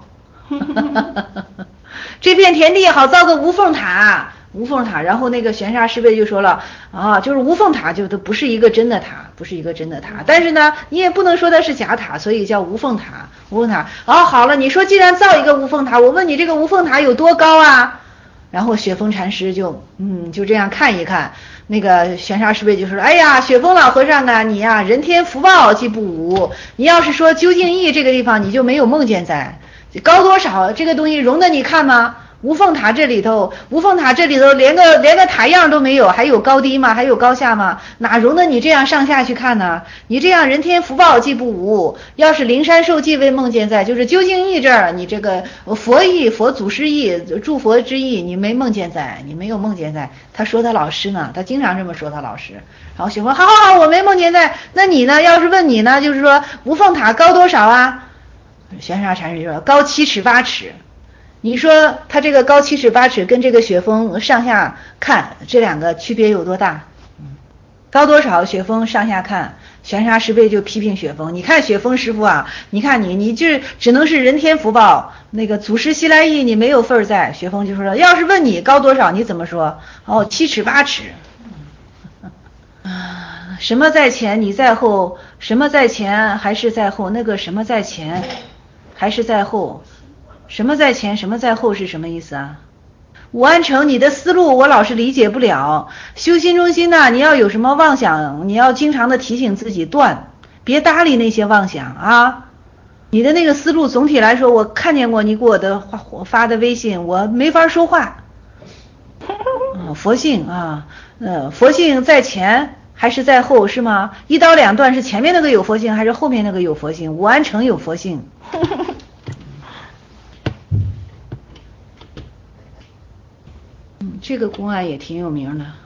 B: 这片田地好，造个无缝塔，无缝塔。然后那个玄沙师辈就说了啊，就是无缝塔就都不是一个真的塔，不是一个真的塔。但是呢，你也不能说它是假塔，所以叫无缝塔。无缝塔。好了，你说既然造一个无缝塔，我问你这个无缝塔有多高啊？然后雪峰禅师就这样看一看，那个玄沙师辈就说：“哎呀，雪峰老和尚啊，你呀人天福报既不无，你要是说究竟义这个地方，你就没有梦见在高多少这个东西容得你看吗？无缝塔这里头连个塔样都没有，还有高低吗？还有高下吗？哪容得你这样上下去看呢？你这样人天福报既不无，要是灵山受记未梦见在，就是究竟义这儿，你这个佛义、佛祖师义、诸佛之义，你没梦见在，你没有梦见在。他说他老师呢，他经常这么说他老师。然后雪峰，好，我没梦见在，那你呢？要是问你呢，就是说无缝塔高多少啊？玄沙禅师就说高7尺8尺。你说他这个高7尺8尺跟这个雪峰上下看，这两个区别有多大？高多少？雪峰上下看，玄沙师辈就批评雪峰，你看雪峰师傅啊，你看你这只能是人天福报，那个祖师西来意你没有份在。雪峰就说了，要是问你高多少，你怎么说？7尺8尺。什么在前，你在后；什么在前，还是在后？那个什么在前，还是在后？什么在前，什么在后是什么意思啊？武安成，你的思路我老是理解不了。修心中心呢，你要有什么妄想，你要经常的提醒自己断，别搭理那些妄想啊。你的那个思路总体来说，我看见过你给我的发的微信，我没法说话。佛性啊，佛性在前还是在后是吗？一刀两断是前面那个有佛性还是后面那个有佛性？武安成有佛性。这个公案也挺有名的。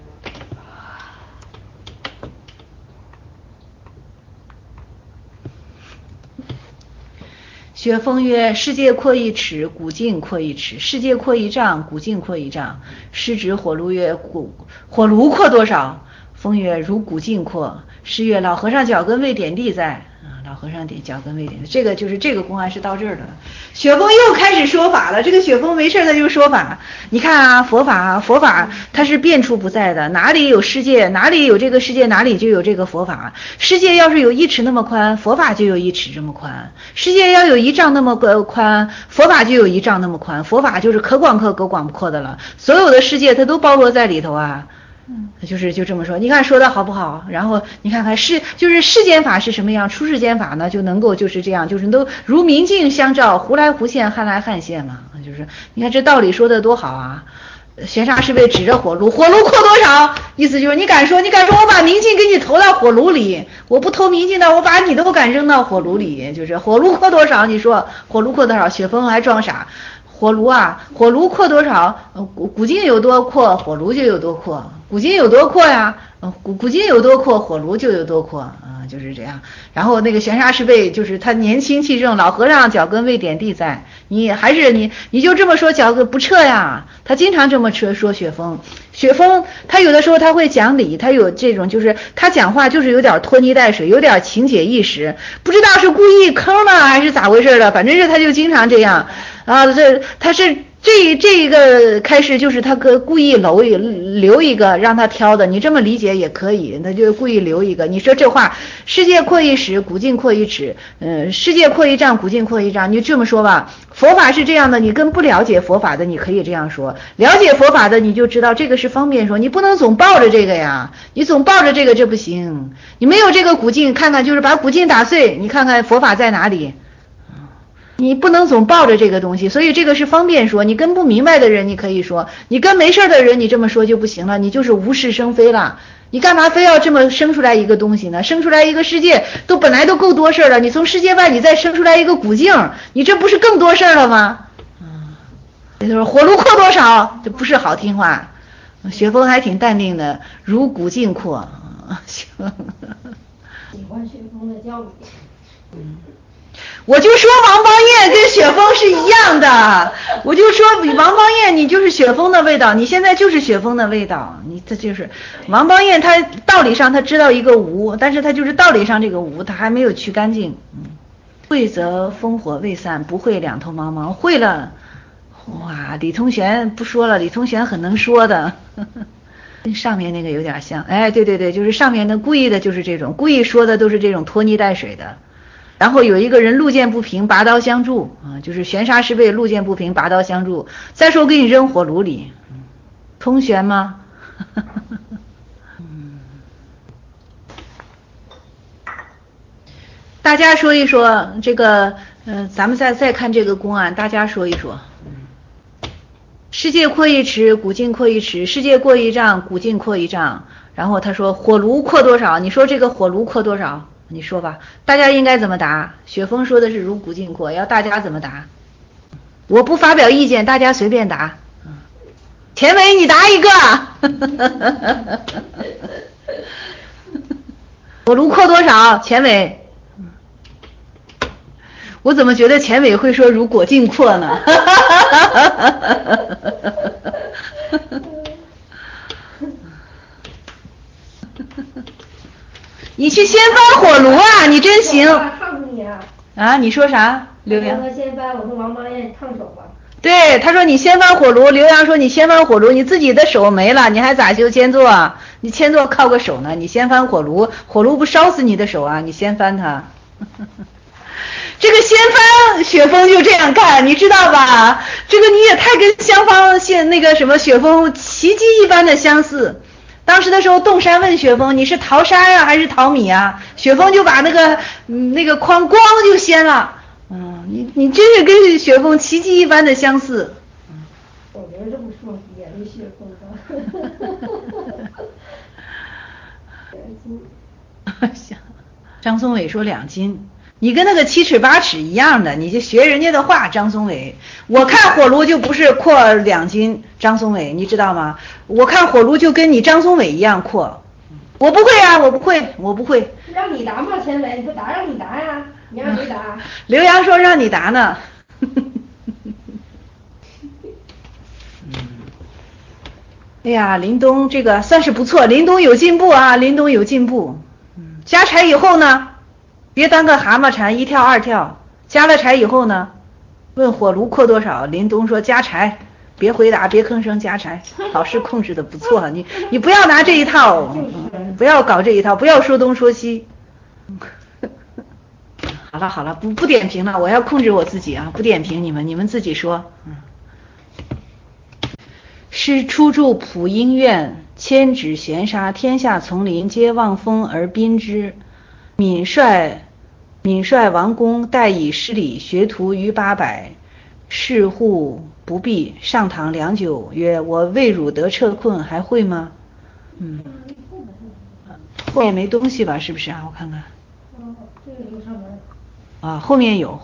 B: 雪峰曰：世界阔1尺，古径阔1尺；世界阔1丈，古径阔1丈。师指火炉曰：火炉阔多少？峰曰：如古径阔。师曰：老和尚脚跟未点地在。老和尚脚跟未点地，这个就是这个公案是到这儿的。雪峰又开始说法了，这个雪峰没事他就说法。你看啊，佛法它是变处不在的，哪里有世界，哪里有这个世界，哪里就有这个佛法。世界要是有1尺那么宽，佛法就有1尺这么宽；世界要有1丈那么宽，佛法就有1丈那么宽。佛法就是可广可广不阔的了，所有的世界它都包罗在里头啊。就这么说，你看说的好不好？然后你看看就是世间法是什么样，出世间法呢就能够就是这样，就是都如明镜相照，忽来忽现，汉来汉现嘛。就是你看这道理说的多好啊！玄沙师辈指着火炉阔多少？意思就是你敢说我把明镜给你投到火炉里，我不投明镜的，我把你都敢扔到火炉里，就是火炉阔多少？你说火炉阔多少？雪峰还装傻。火炉阔多少？古镜有多阔，火炉就有多阔。古镜有多阔呀？古镜有多阔，火炉就有多阔啊，就是这样。然后那个玄沙师辈就是他年轻气盛，老和尚脚跟未点地在，你就这么说脚跟不撤呀？他经常这么说雪峰他有的时候他会讲理，他有这种就是他讲话就是有点拖泥带水，有点情节意识，不知道是故意坑呢还是咋回事的，反正是他就经常这样啊。他是这个开始就是他故意留一个让他挑的，你这么理解也可以，那就故意留一个。你说这话，世界阔1尺，古径阔1尺，世界阔1丈，古径阔1丈，你这么说吧，佛法是这样的，你跟不了解佛法的你可以这样说，了解佛法的你就知道这个是方便说，你不能总抱着这个呀，你总抱着这个这不行，你没有这个古径，看看就是把古径打碎，你看看佛法在哪里。你不能总抱着这个东西，所以这个是方便说，你跟不明白的人你可以说，你跟没事的人你这么说就不行了，你就是无事生非了。 你干嘛非要这么生出来一个东西呢？生出来一个世界都本来都够多事了，你从世界外你再生出来一个古镜，你这不是更多事了吗？也就是说火炉扩多少，这不是好听话。雪峰还挺淡定的，如古镜阔。
C: 喜欢雪峰的教育。
B: 我就说王邦彦跟雪峰是一样的，我就说王邦彦你就是雪峰的味道，你现在就是雪峰的味道，你这就是王邦彦，他道理上他知道一个无，但是他就是道理上这个无他还没有去干净。会则烽火未散，不会两头茫茫，会了，哇，李同学不说了，李同学很能说的。跟上面那个有点像，哎，对对对，就是上面的故意的就是这种，故意说的都是这种拖泥带水的。然后有一个人路见不平拔刀相助啊，就是玄沙师辈路见不平拔刀相助。再说给你扔火炉里，通玄吗？大家说一说这个，咱们再看这个公案，大家说一说。世界扩一尺，古镜扩一尺；世界过一丈，古镜扩一丈。然后他说火炉扩多少？你说这个火炉扩多少？你说吧，大家应该怎么答？雪峰说的是如古镜扩，要大家怎么答？我不发表意见，大家随便答。田伟，你答一个。火炉扩多少？钱伟。我怎么觉得钱伟会说如果镜扩呢？你去掀翻火炉啊，你真行啊！你说啥？刘洋
C: 说掀翻，我说王邦彦烫手吧。
B: 对，他说你掀翻火炉，刘洋说你掀翻火炉，你自己的手没了，你还咋修铅作啊？你铅作靠个手呢，你掀翻火炉，火炉不烧死你的手啊？你掀翻它。这个掀翻雪峰就这样干，你知道吧？这个你也太跟香方那个什么雪峰奇迹一般的相似。当时的时候，洞山问雪峰：“你是淘沙呀，还是淘米啊？”雪峰就把那个筐咣就掀了。你真是跟雪峰奇迹一般的相似。
C: 我觉得这么说也是雪峰的。
B: 张松伟说2斤。你跟那个7尺8尺一样的，你就学人家的话。张松伟，我看火炉就不是扩2斤，张松伟，你知道吗？我看火炉就跟你张松伟一样扩。我不会啊，我不会。
C: 让你答嘛，钱伟，你不答让你答呀，你让谁答？
B: 刘洋说让你答呢。哎呀，林东这个算是不错，林东有进步啊，林东有进步。加柴以后呢？别当个蛤蟆蝉，1跳2跳。加了柴以后呢？问火炉扩多少？林东说加柴。别回答，别吭声，加柴。老师控制的不错，你不要拿这一套，不要搞这一套，不要说东说西。好了，不点评了，我要控制我自己啊，不点评你们自己说。师初住普英院，千指玄沙，天下丛林皆望风而宾之。闵帅王公待以失礼，学徒逾800，事户不避。上堂良久，曰：“我为汝得撤困，还会吗？”后面没东西吧？是不是啊？我看看。
C: 这个有上门。
B: 啊，后面有。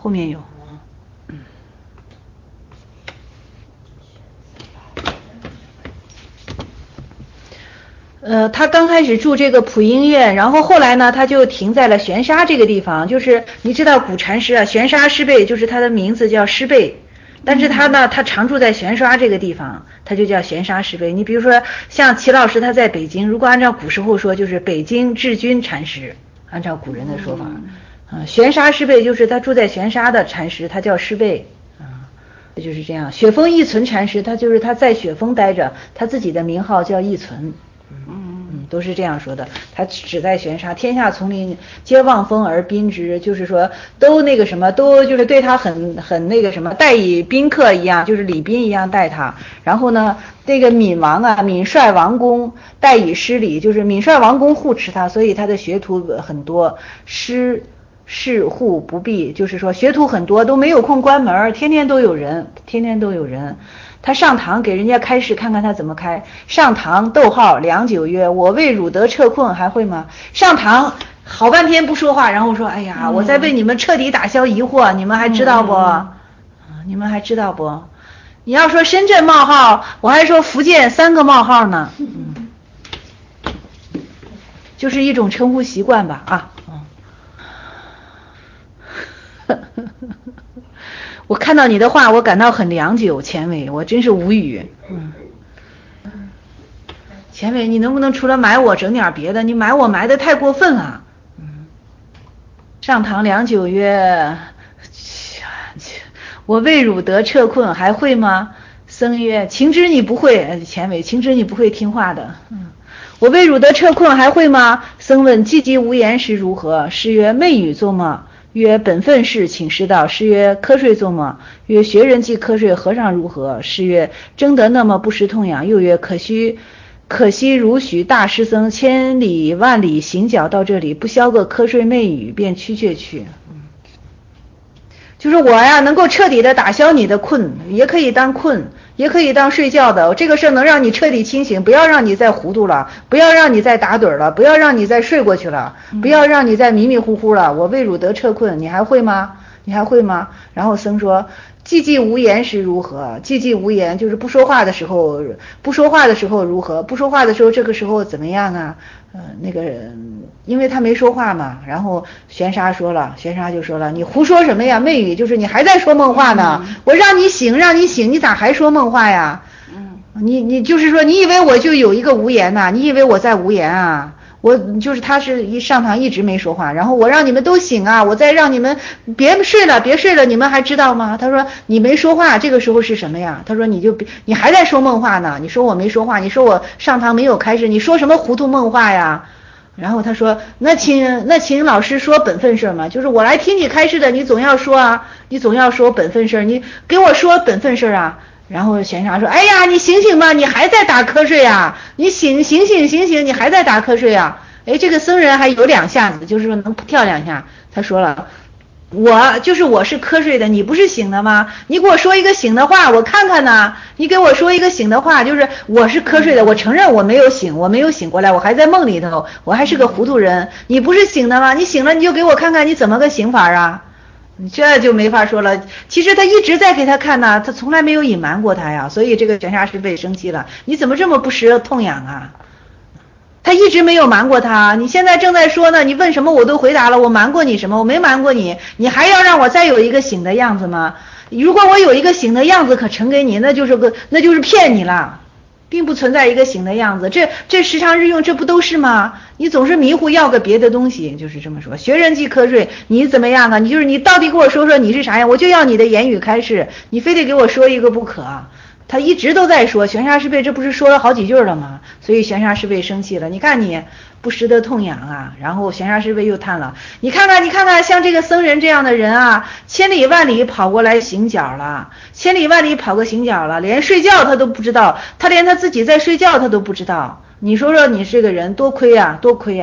B: 他刚开始住这个普英院，然后后来呢，他就停在了玄沙这个地方。就是你知道古禅师啊，玄沙师辈，就是他的名字叫师辈，但是他呢，他常住在玄沙这个地方，他就叫玄沙师辈。你比如说像齐老师他在北京，如果按照古时候说，就是北京智君禅师，按照古人的说法，玄沙师辈就是他住在玄沙的禅师，他叫师辈。就是这样。雪峰一存禅师，他就是他在雪峰待着，他自己的名号叫一存。都是这样说的。他只在玄沙，天下丛林皆望风而宾之，就是说都那个什么，都就是对他很那个什么，待以宾客一样，就是礼宾一样待他。然后呢，这个闵帅王公待以失礼，就是闵帅王公护持他，所以他的学徒很多。事户不避，就是说学徒很多，都没有空关门，天天都有人。 他上堂给人家开示，看看他怎么开。上堂逗号良久曰：我为汝得彻困，还会吗？上堂好半天不说话，然后说：哎呀，我在为你们彻底打消疑惑，你们还知道不？你们还知道不？你要说深圳冒号，我还说福建3个冒号呢。就是一种称呼习惯吧啊。我看到你的话，我感到很良久，钱伟，我真是无语。钱伟，你能不能除了买我整点别的？你买我买的太过分了。上堂良久曰：我为汝得彻困，还会吗？僧曰：情知你不会。钱伟，情知你不会听话的。我为汝得彻困，还会吗？僧问：寂寂无言时如何？师曰：昧语作么？曰：本分事，请师道。师曰：瞌睡作么？曰：学人既瞌睡，和尚如何？师曰：争得那么不识痛痒。又曰：可惜如许大师僧千里万里行脚到这里，不消个瞌睡昧语，便屈却去。就是我呀，能够彻底的打消你的困，也可以当困，也可以当睡觉的。这个事能让你彻底清醒，不要让你再糊涂了，不要让你再打盹了，不要让你再睡过去了，不要让你再迷迷糊糊了。我为汝得彻困，你还会吗？你还会吗？然后僧说：寂寂无言时如何？寂寂无言就是不说话的时候，不说话的时候如何？不说话的时候，这个时候怎么样啊？因为他没说话嘛，然后玄沙就说了，你胡说什么呀？昧语就是你还在说梦话呢。我让你醒，你咋还说梦话呀？你就是说，你以为我就有一个无言呐？你以为我在无言啊？我就是他是一上堂一直没说话，然后我让你们都醒啊，我再让你们别睡了，你们还知道吗？他说你没说话，这个时候是什么呀？他说你还在说梦话呢，你说我没说话，你说我上堂没有开示，你说什么糊涂梦话呀？然后他说那请老师说本分事嘛，就是我来听你开示的，你总要说啊，你总要说本分事，你给我说本分事啊。然后玄沙说：哎呀，你醒醒吧，你还在打瞌睡啊，你醒，你还在打瞌睡啊。这个僧人还有2下子，就是说能跳2下。他说了，我是瞌睡的，你不是醒的吗？你给我说一个醒的话，我看看呢。你给我说一个醒的话，就是我是瞌睡的，我承认我没有醒过来，我还在梦里头，我还是个糊涂人。你不是醒的吗？你醒了你就给我看看你怎么个醒法啊。这就没法说了。其实他一直在给他看呢，他从来没有隐瞒过他呀，所以这个玄沙师辈生气了，你怎么这么不识痛痒啊？他一直没有瞒过他，你现在正在说呢，你问什么我都回答了，我瞒过你什么？我没瞒过你，你还要让我再有一个醒的样子吗？如果我有一个醒的样子可呈给你，那就是骗你了，并不存在一个醒的样子。这时常日用，这不都是吗？你总是迷糊要个别的东西，就是这么说。学人既瞌睡，你怎么样啊？你到底给我说你是啥样？我就要你的言语开示，你非得给我说一个不可。他一直都在说，玄沙师辈这不是说了好几句了吗？所以玄沙师辈生气了，你看你不识得痛痒啊。然后玄沙师辈又叹了，你看看像这个僧人这样的人啊，千里万里跑过来行脚了，连睡觉他都不知道，他连他自己在睡觉他都不知道。你说你这个人多亏呀。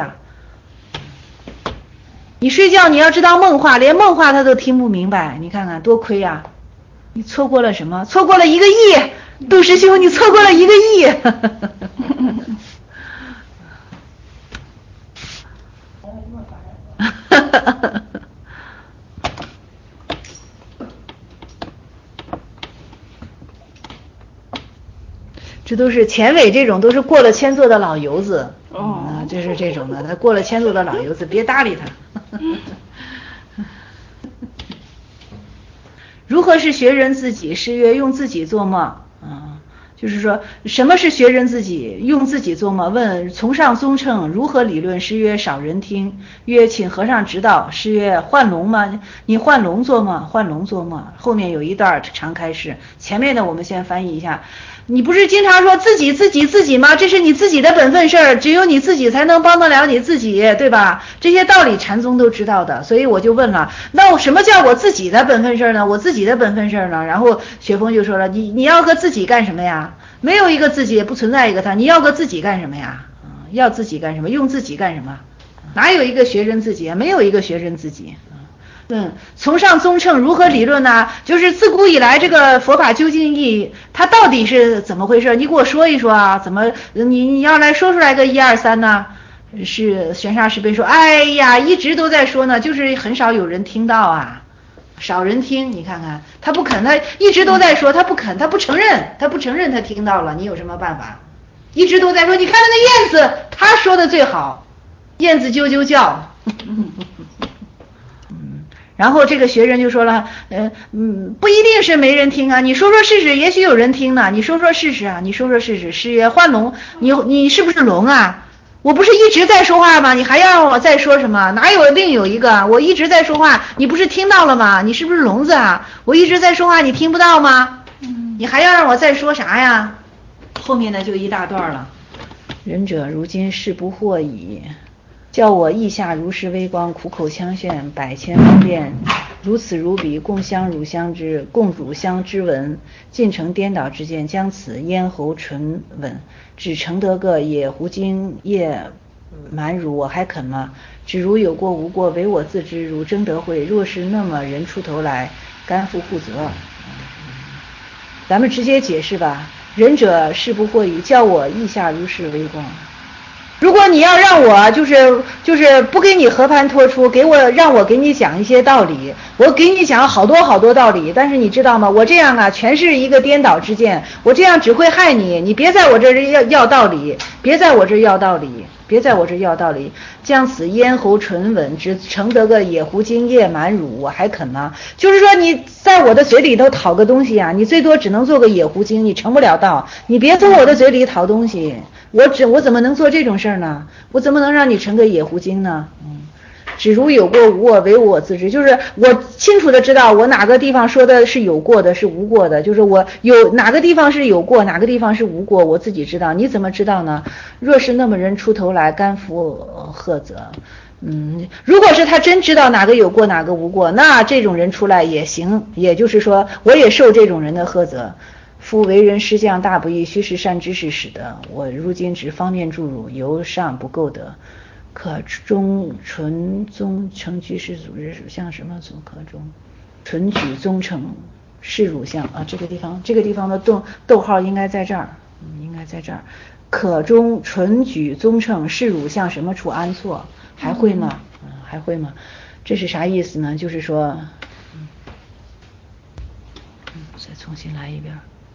B: 你睡觉你要知道梦话，连梦话他都听不明白，你看看多亏呀。你错过了什么？错过了1个亿，杜师兄，你错过了1个亿。这都是钱伟这种都是过了千座的老油子就是这种的，他过了千座的老油子，别搭理他。如何是学人自己？师曰：用自己做梦。就是说什么是学人自己？用自己做梦。问从上宗称如何理论？师曰：少人听。曰：请和尚指导。师曰：幻龙吗？你幻龙做梦？幻龙做梦。后面有一段长开示，前面的我们先翻译一下。你不是经常说自己吗？这是你自己的本分事儿，只有你自己才能帮得了你自己，对吧？这些道理禅宗都知道的，所以我就问了，那我什么叫我自己的本分事儿呢？我自己的本分事儿呢？然后雪峰就说了，你要个自己干什么呀？没有一个自己，也不存在一个他，你要个自己干什么呀？要自己干什么？用自己干什么？哪有一个学人自己？没有一个学人自己。 从上宗称如何理论呢？就是自古以来这个佛法究竟义，它到底是怎么回事？你给我说一说啊，怎么你要来说出来个1、2、3呢？是玄沙师辈说，哎呀，一直都在说呢，就是很少有人听到啊，少人听。你看看他不肯，他一直都在说，他不肯，他不承认他听到了，你有什么办法？一直都在说，你看那个燕子，他说的最好，燕子啾啾叫。然后这个学人就说了，不一定是没人听啊，你说说试试，也许有人听呢，你说说试试啊，你说说试试。师曰：幻龙，你是不是龙啊？我不是一直在说话吗？你还要让我再说什么？哪有另有一个？我一直在说话，你不是听到了吗？你是不是聋子啊？我一直在说话，你听不到吗？你还要让我再说啥呀？后面呢就一大段了。仁者如今事不惑矣。叫我意下如是微光，苦口腔炫，百千方便，如此如彼，共相乳相之，共乳相之文，尽成颠倒之见，将此咽喉唇吻，只成得个野狐精业蛮辱，我还肯吗？只如有过无过，唯我自知，汝争得会，若是那么人出头来，甘负负责。咱们直接解释吧。仁者事不惑矣，叫我意下如是微光。如果你要让我就是不给你和盘托出，让我给你讲一些道理，我给你讲好多好多道理，但是你知道吗？我这样啊，全是一个颠倒之见，我这样只会害你，你别在我这儿要道理，别在我这儿要道理，别在我这儿要道理。将此咽喉唇吻，只成得个野狐精业蛮乳，我还肯吗？就是说你在我的嘴里头讨个东西啊，你最多只能做个野狐精，你成不了道，你别从我的嘴里讨东西。我怎么能做这种事儿呢？我怎么能让你成个野狐精呢？只如有过无过，唯我自知。就是我清楚的知道我哪个地方说的是有过的，是无过的，就是我有哪个地方是有过，哪个地方是无过，我自己知道。你怎么知道呢？若是那么人出头来，甘负荷责。如果是他真知道哪个有过哪个无过，那这种人出来也行，也就是说我也受这种人的荷责。夫为人师匠大不易，须是善知识使得。我如今只方便助汝，犹尚不够得。可中纯宗成居士祖日属相什么祖？可中纯举宗成是汝相啊，这个地方的逗号应该在这儿，应该在这儿。可中纯举宗称是汝相什么处安错？还会吗？还会吗？这是啥意思呢？就是说，再重新来一遍。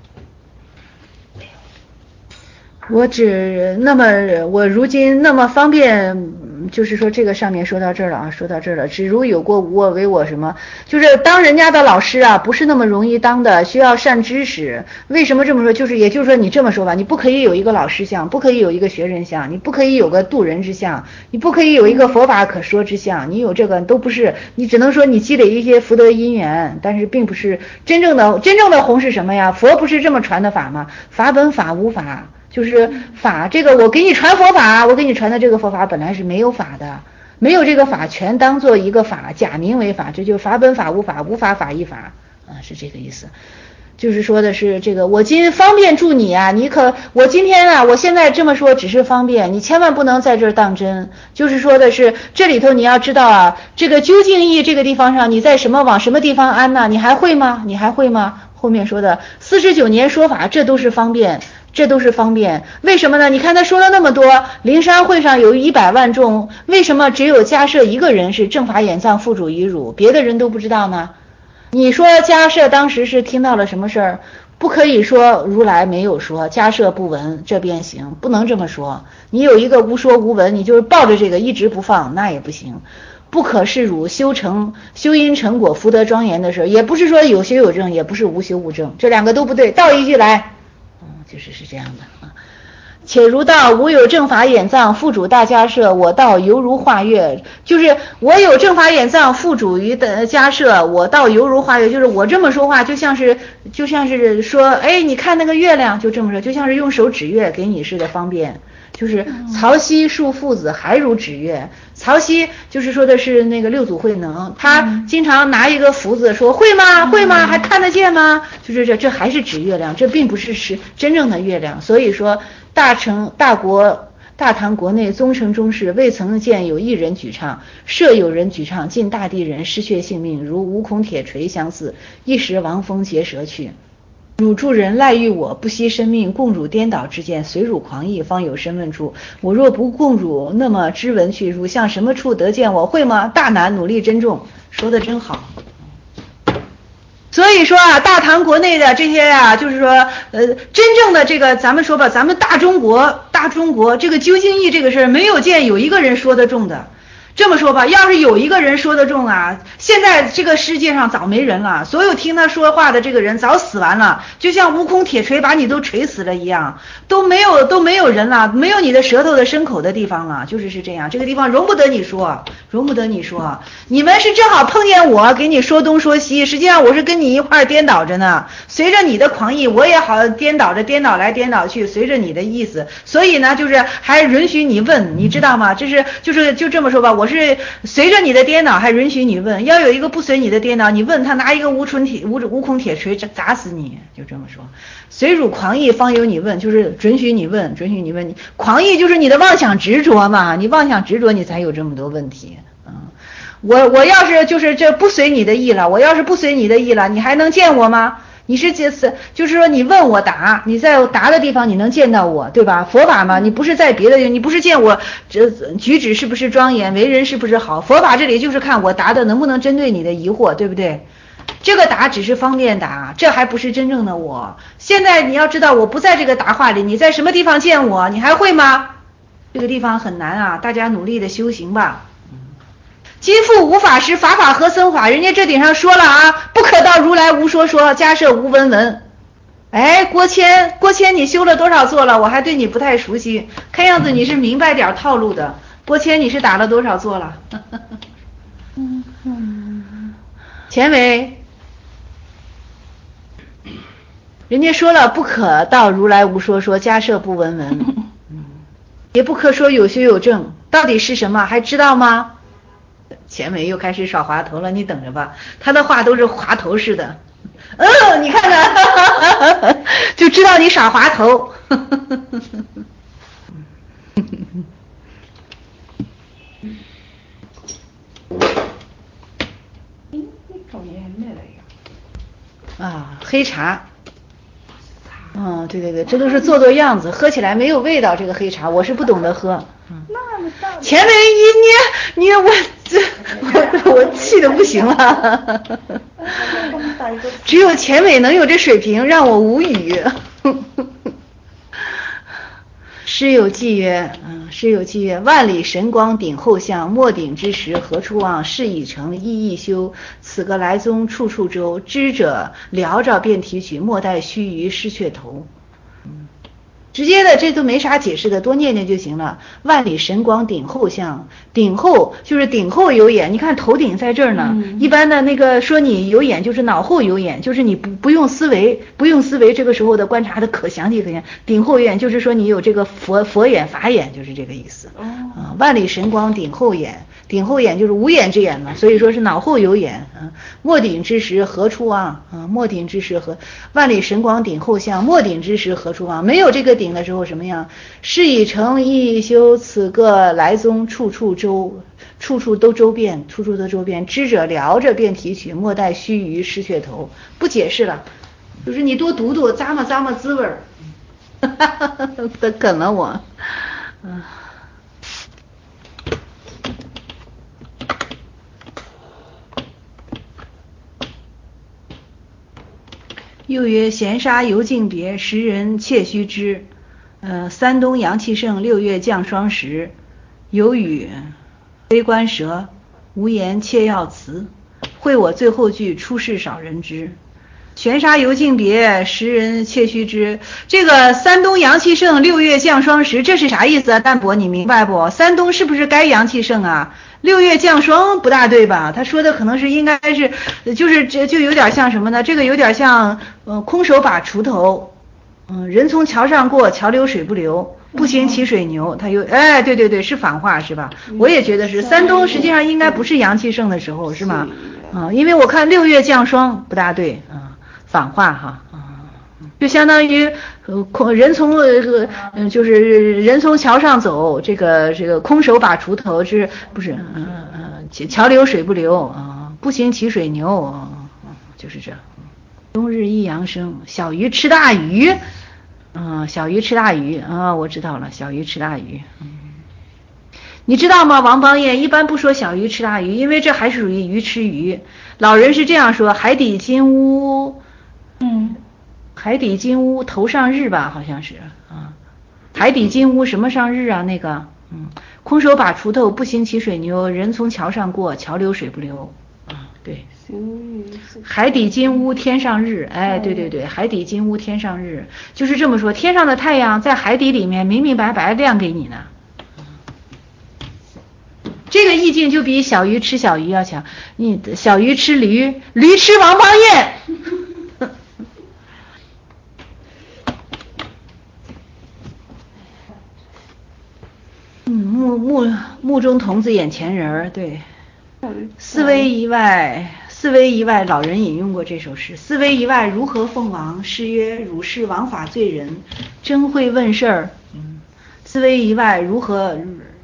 B: 我如今那么方便，就是说这个上面说到这儿了啊，说到这儿了。只如有过无过，唯我什么？就是当人家的老师啊，不是那么容易当的，需要善知识。为什么这么说？也就是说你这么说吧，你不可以有一个老师相，不可以有一个学人相，你不可以有个度人之相，你不可以有一个佛法可说之相，你有这个都不是，你只能说你积累一些福德因缘，但是并不是真正的弘是什么呀？佛不是这么传的法吗？法本法无法。就是法，这个我给你传佛法，我给你传的这个佛法本来是没有法的，没有这个法，全当做一个法，假名为法，这就法本法无法，无法法一法啊，是这个意思。就是说的是这个，我今方便助你啊，我今天啊，我现在这么说只是方便，你千万不能在这儿当真。就是说的是这里头你要知道啊，这个究竟义这个地方上，你在往什么地方安呢？你还会吗？后面说的49年说法，这都是方便。为什么呢？你看他说了那么多，灵山会上有100万众，为什么只有迦摄一个人是正法眼藏付主于汝，别的人都不知道呢？你说迦摄当时是听到了什么事儿？不可以说如来没有说，迦摄不闻，这便行，不能这么说。你有一个无说无闻，你就是抱着这个一直不放，那也不行。不可是汝修因成果福德庄严的事，也不是说有修有证，也不是无修无证，这两个都不对。倒一句来，就是这样的啊。且如道无有正法眼藏付主大迦摄，我道犹如化月，就是我有正法眼藏付主于的迦摄，我道犹如化月，就是我这么说话就像是说，哎，你看那个月亮，就这么说，就像是用手指月给你似的方便。就是曹溪述父子还如指月，曹溪就是说的是那个六祖慧能，他经常拿一个福子说会吗还看得见吗？就是这还是指月亮，这并不是真正的月亮。所以说大大唐国内宗成中士未曾见有一人举倡，设有人举倡，尽大地人失血性命，如无孔铁锤相似，一时王风结舌去。汝诸人赖欲我，不惜生命，共汝颠倒之见，随汝狂意，方有身问处。我若不共汝，那么知闻去，汝向什么处得见我？会吗？大难，努力珍重。说的真好。所以说啊，大唐国内的这些啊，就是说，真正的这个，咱们说吧，咱们大中国这个究竟义这个事儿，没有见有一个人说得中的。这么说吧，要是有一个人说得中啊，现在这个世界上早没人了，所有听他说话的这个人早死完了，就像无孔铁锤把你都锤死了一样，都没有人了，没有你的舌头的牲口的地方了，是这样，这个地方容不得你说。你们是正好碰见我给你说东说西，实际上我是跟你一块颠倒着呢，随着你的狂意，我也好颠倒来颠倒去，随着你的意思，所以呢，就是还允许你问，你知道吗？就这么说吧，我是随着你的颠倒，还允许你问。要有一个不随你的颠倒，你问他拿一个无孔铁锤砸死你，就这么说。随汝狂意，方有你问，就是准许你问。你狂意就是你的妄想执着嘛，你妄想执着，你才有这么多问题。我要是就是这不随你的意了，你还能见我吗？你是就是说你问我答，你在答的地方你能见到我，对吧？佛法嘛，你不是在别的地方，你不是见我这举止是不是庄严，为人是不是好，佛法这里就是看我答的能不能针对你的疑惑，对不对？这个答只是方便答，这还不是真正的我。现在你要知道我不在这个答话里，你在什么地方见我，你还会吗？这个地方很难啊，大家努力的修行吧。今复无法时，法法合僧法，人家这顶上说了啊，不可到如来无说说，迦摄无闻闻。哎，郭谦你修了多少座了？我还对你不太熟悉，看样子你是明白点套路的。郭谦你是打了多少座了？钱伟，人家说了不可到如来无说说，迦摄不闻闻，也不可说有修有证，到底是什么还知道吗？钱伟又开始耍滑头了，你等着吧，他的话都是滑头式的。你看看就知道你耍滑头。黑茶。对，这都是做样子，喝起来没有味道。这个黑茶我是不懂得喝。钱伟我气得不行了。只有钱伟能有这水平，让我无语。师有偈曰，万里神光顶后相，莫顶之时何处望？事已成，意亦修，此个来踪处处周。知者聊着便提取，莫待须臾失却头。直接的，这都没啥解释的，多念念就行了。万里神光顶后相，顶后就是顶后有眼，你看头顶在这儿呢。一般的那个说你有眼，就是脑后有眼，就是你不用思维，这个时候的观察的可详细可详。顶后眼就是说你有这个佛眼法眼，就是这个意思。万里神光顶后眼。顶后眼就是无眼之眼嘛，所以说是脑后有眼。莫顶之时何处望？莫顶之时万里神光顶后相，莫顶之时何处望？没有这个顶的时候什么样？事已成，意亦修，此个来踪处处周，处处都周遍。知者聊着便提取，莫待须臾失却头。不解释了，就是你多读读，咂摸滋味儿。得梗了我。又曰闲沙犹竟别，时人切须知。山东阳气盛，6月降霜时，有语非关舌，无言切要辞。会我最后句，出世少人知。闲沙犹竟别，时人切须知。这个山东阳气盛，6月降霜时，这是啥意思啊？淡泊你明白不？山东是不是该阳气盛啊？6月降霜不大对吧？他说的可能是应该是就是就有点像什么呢？这个有点像空手把锄头，人从桥上过，桥流水不流，步行骑水牛。他有对是反话是吧？我也觉得是。山东实际上应该不是阳气盛的时候是吗？因为我看6月降霜不大对反话哈。 就相当于人从就是人从桥上走，这个空手把锄头，这不是桥流水不流啊，不行骑水牛啊，就是这。冬日益阳生，小鱼吃大鱼，小鱼吃大鱼啊，我知道了，小鱼吃大鱼。你知道吗？王邦彦一般不说小鱼吃大鱼，因为这还是属于鱼吃鱼。老人是这样说：海底金乌，海底金乌头上日吧，好像是啊。海底金乌什么上日啊？那个，空手把锄头，不行骑水牛，人从桥上过，桥流水不流啊，对。海底金乌天上日，哎，对对对，海底金乌天上日，就是这么说，天上的太阳在海底里面明明白白亮给你呢。这个意境就比小鱼吃小鱼要强。你小鱼吃驴，驴吃王邦彦。目中童子眼前人，对。四维以外，老人引用过这首诗。四维以外，如何奉王？诗曰：汝是王法罪人，真会问事儿。四维以外，如何？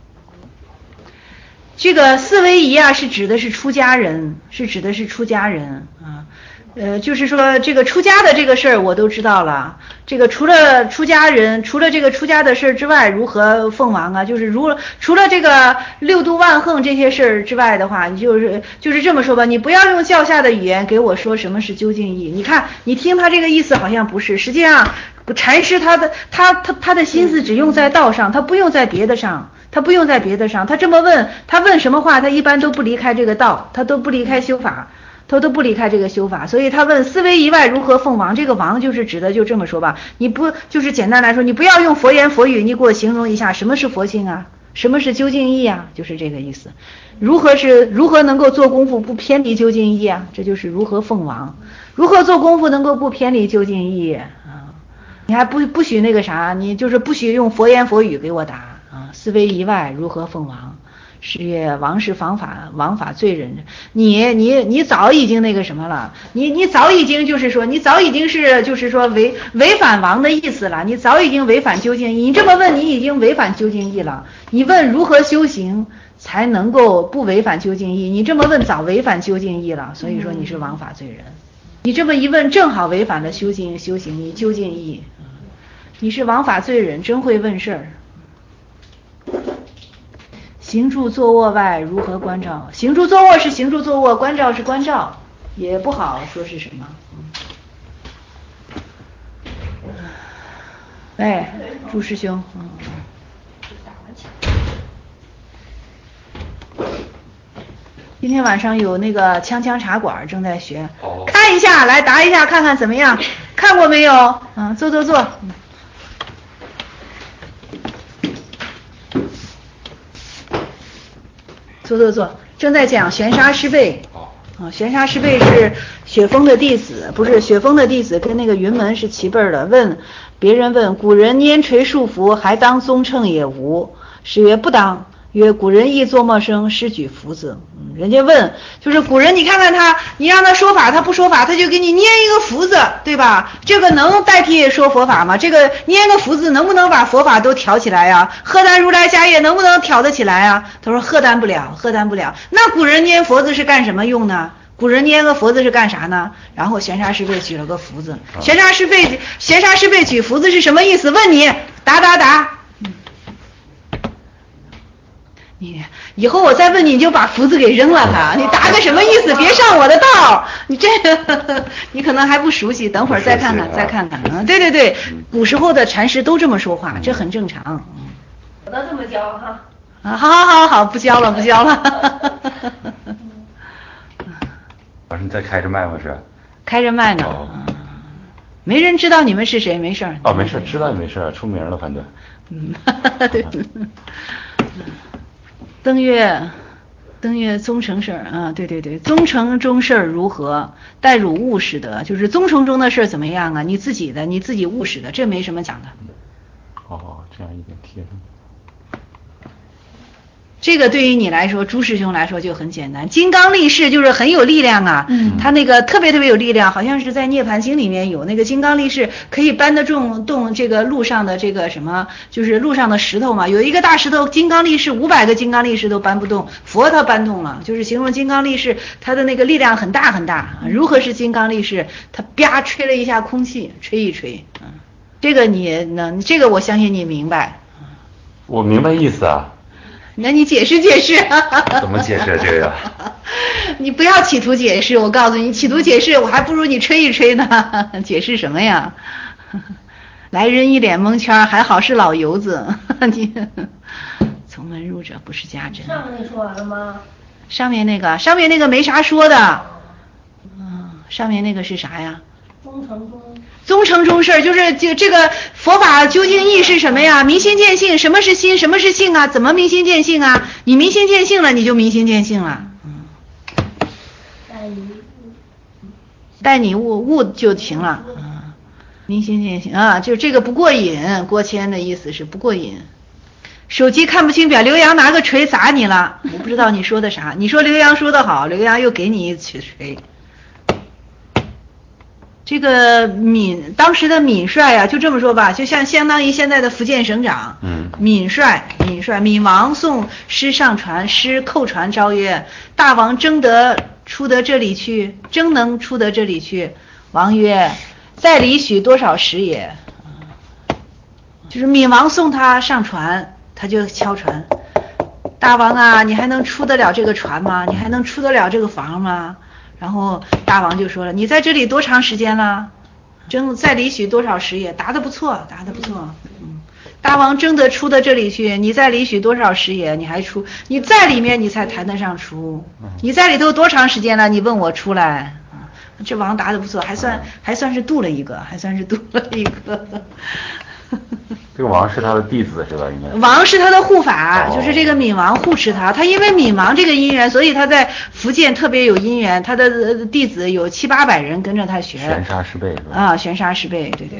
B: 这个四维仪啊，是指的是出家人，啊。就是说这个出家的这个事儿我都知道了。这个除了出家人，除了这个出家的事儿之外，如何奉王啊？就是除了这个六度万横这些事儿之外的话，你就是这么说吧，你不要用教下的语言给我说什么是究竟义。你看，你听他这个意思好像不是，实际上禅师他的心思只用在道上，他不用在别的上。他这么问，他问什么话，他一般都不离开这个道，他都不离开修法。他都不离开这个修法，所以他问四维以外如何奉王，这个王就是指的就这么说吧，你不就是简单来说，你不要用佛言佛语，你给我形容一下什么是佛性啊，什么是究竟义啊，就是这个意思。如何能够做功夫不偏离究竟义啊，这就是如何奉王。如何做功夫能够不偏离究竟义啊？你还不许那个啥，你就是不许用佛言佛语给我答啊。四维以外如何奉王？是曰王是王法罪人，你早已经那个什么了，你早已经就是说你早已经是就是说违反王的意思了，你早已经违反究竟义，你这么问你已经违反究竟义了。你问如何修行才能够不违反究竟义，你这么问早违反究竟义了，所以说你是王法罪人。你这么一问正好违反了修行义究竟义，你是王法罪人，真会问事儿。行住坐卧外如何关照？行住坐卧是行住坐卧，关照是关照，也不好说是什么。哎，朱师兄，今天晚上有那个锵锵茶馆正在学，看一下，来答一下看看怎么样？看过没有？坐。坐，正在讲玄沙师辈。玄沙师辈是雪峰的弟子，不是雪峰的弟子跟那个云门是齐辈的。别人问古人拈垂束缚，还当宗称也无？是曰不当。曰古人亦作陌生，施举福字。人家问就是古人，你看看他，你让他说法他不说法，他就给你捏一个福字，对吧？这个能代替说佛法吗？这个捏个福字能不能把佛法都挑起来呀？荷担如来家业能不能挑得起来啊？他说荷担不了。那古人捏佛字是干什么用呢？古人捏个佛字是干啥呢？然后玄沙师辈举了个福字。玄沙师辈举福字是什么意思？问你，答。你以后我再问你，你就把福字给扔了他，你答个什么意思？别上我的道，你这个你可能还不熟悉，等会儿再看看。对，古时候的禅师都这么说话，这很正常。
C: 我都这么教哈。
B: 好，不教了。
E: 老师你在开着麦吗？是？
B: 开着麦呢。没人知道你们是谁，没事儿。
E: 没事，知道也没事，出名了反正。
B: 对。登月宗成事啊，对，宗成中事如何？待汝务使得，就是宗成中的事怎么样啊？你自己务使的，这没什么讲的。
E: 这样一点贴上。
B: 这个对于你来说，朱师兄来说就很简单。金刚力士就是很有力量啊，他那个特别特别有力量，好像是在涅槃经里面有那个金刚力士可以搬得动这个路上的这个什么，就是路上的石头嘛。有一个大石头，金刚力士500个金刚力士都搬不动，佛他搬动了，就是形容金刚力士他的那个力量很大很大。如何是金刚力士？他啪吹了一下空气，吹一吹，这个你能，这个我相信你明白。
E: 我明白意思啊。
B: 那你解释解释。
E: 怎么解释这个？
B: 你不要企图解释，我告诉你，企图解释我还不如你吹一吹呢。解释什么呀？来人一脸蒙圈，还好是老油子。你从门入者不是家珍。
C: 上面说完了吗？
B: 上面那个没啥说的。上面那个是啥呀？宗成中事，就是这个佛法究竟义是什么呀？明心见性，什么是心，什么是性啊？怎么明心见性啊？你明心见性了，你就明心见性了。带你悟就行了。明心见性啊，就这个不过瘾。郭谦的意思是不过瘾。手机看不清表，刘洋拿个锤砸你了，我不知道你说的啥。你说刘洋说的好，刘洋又给你一锤。这个当时的闵帅啊，就这么说吧，就相当于现在的福建省长。闵王送诗上船，诗叩船招曰：大王征出得这里去，征能出得这里去。王曰：在里许多少时也。就是闵王送他上船，他就敲船。大王啊，你还能出得了这个船吗？你还能出得了这个房吗？然后大王就说了，你在这里多长时间了？在里许多少时也？答得不错。大王征得出的这里去，你在里许多少时也？你还出？你在里面你才谈得上出。你在里头多长时间了？你问我出来。这王答得不错，还算是渡了一个。
E: 这个王是他的弟子是吧？应该
B: 王是他的护法，就是这个闵王护持他。他因为闵王这个姻缘，所以他在福建特别有姻缘。他的弟子有700-800人跟着他学。
E: 玄沙师辈是吧？
B: 玄沙师辈，对。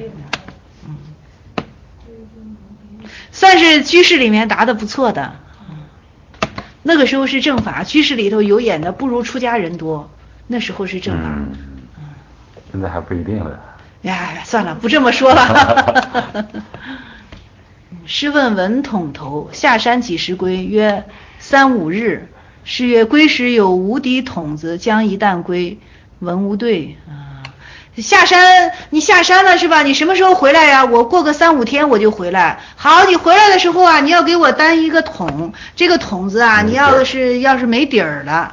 B: 算是居士里面答得不错的。那个时候是正法，居士里头有眼的不如出家人多。那时候是正法。
E: 现在还不一定了。
B: 算了，不这么说了。师问文统头，下山几时归？约3-5日。师曰：归时有无敌筒子，将一旦归。文无对。下山，你下山了是吧？你什么时候回来呀？我过个3-5天我就回来。好，你回来的时候啊，你要给我担一个桶。这个桶子啊，你要是没底儿了，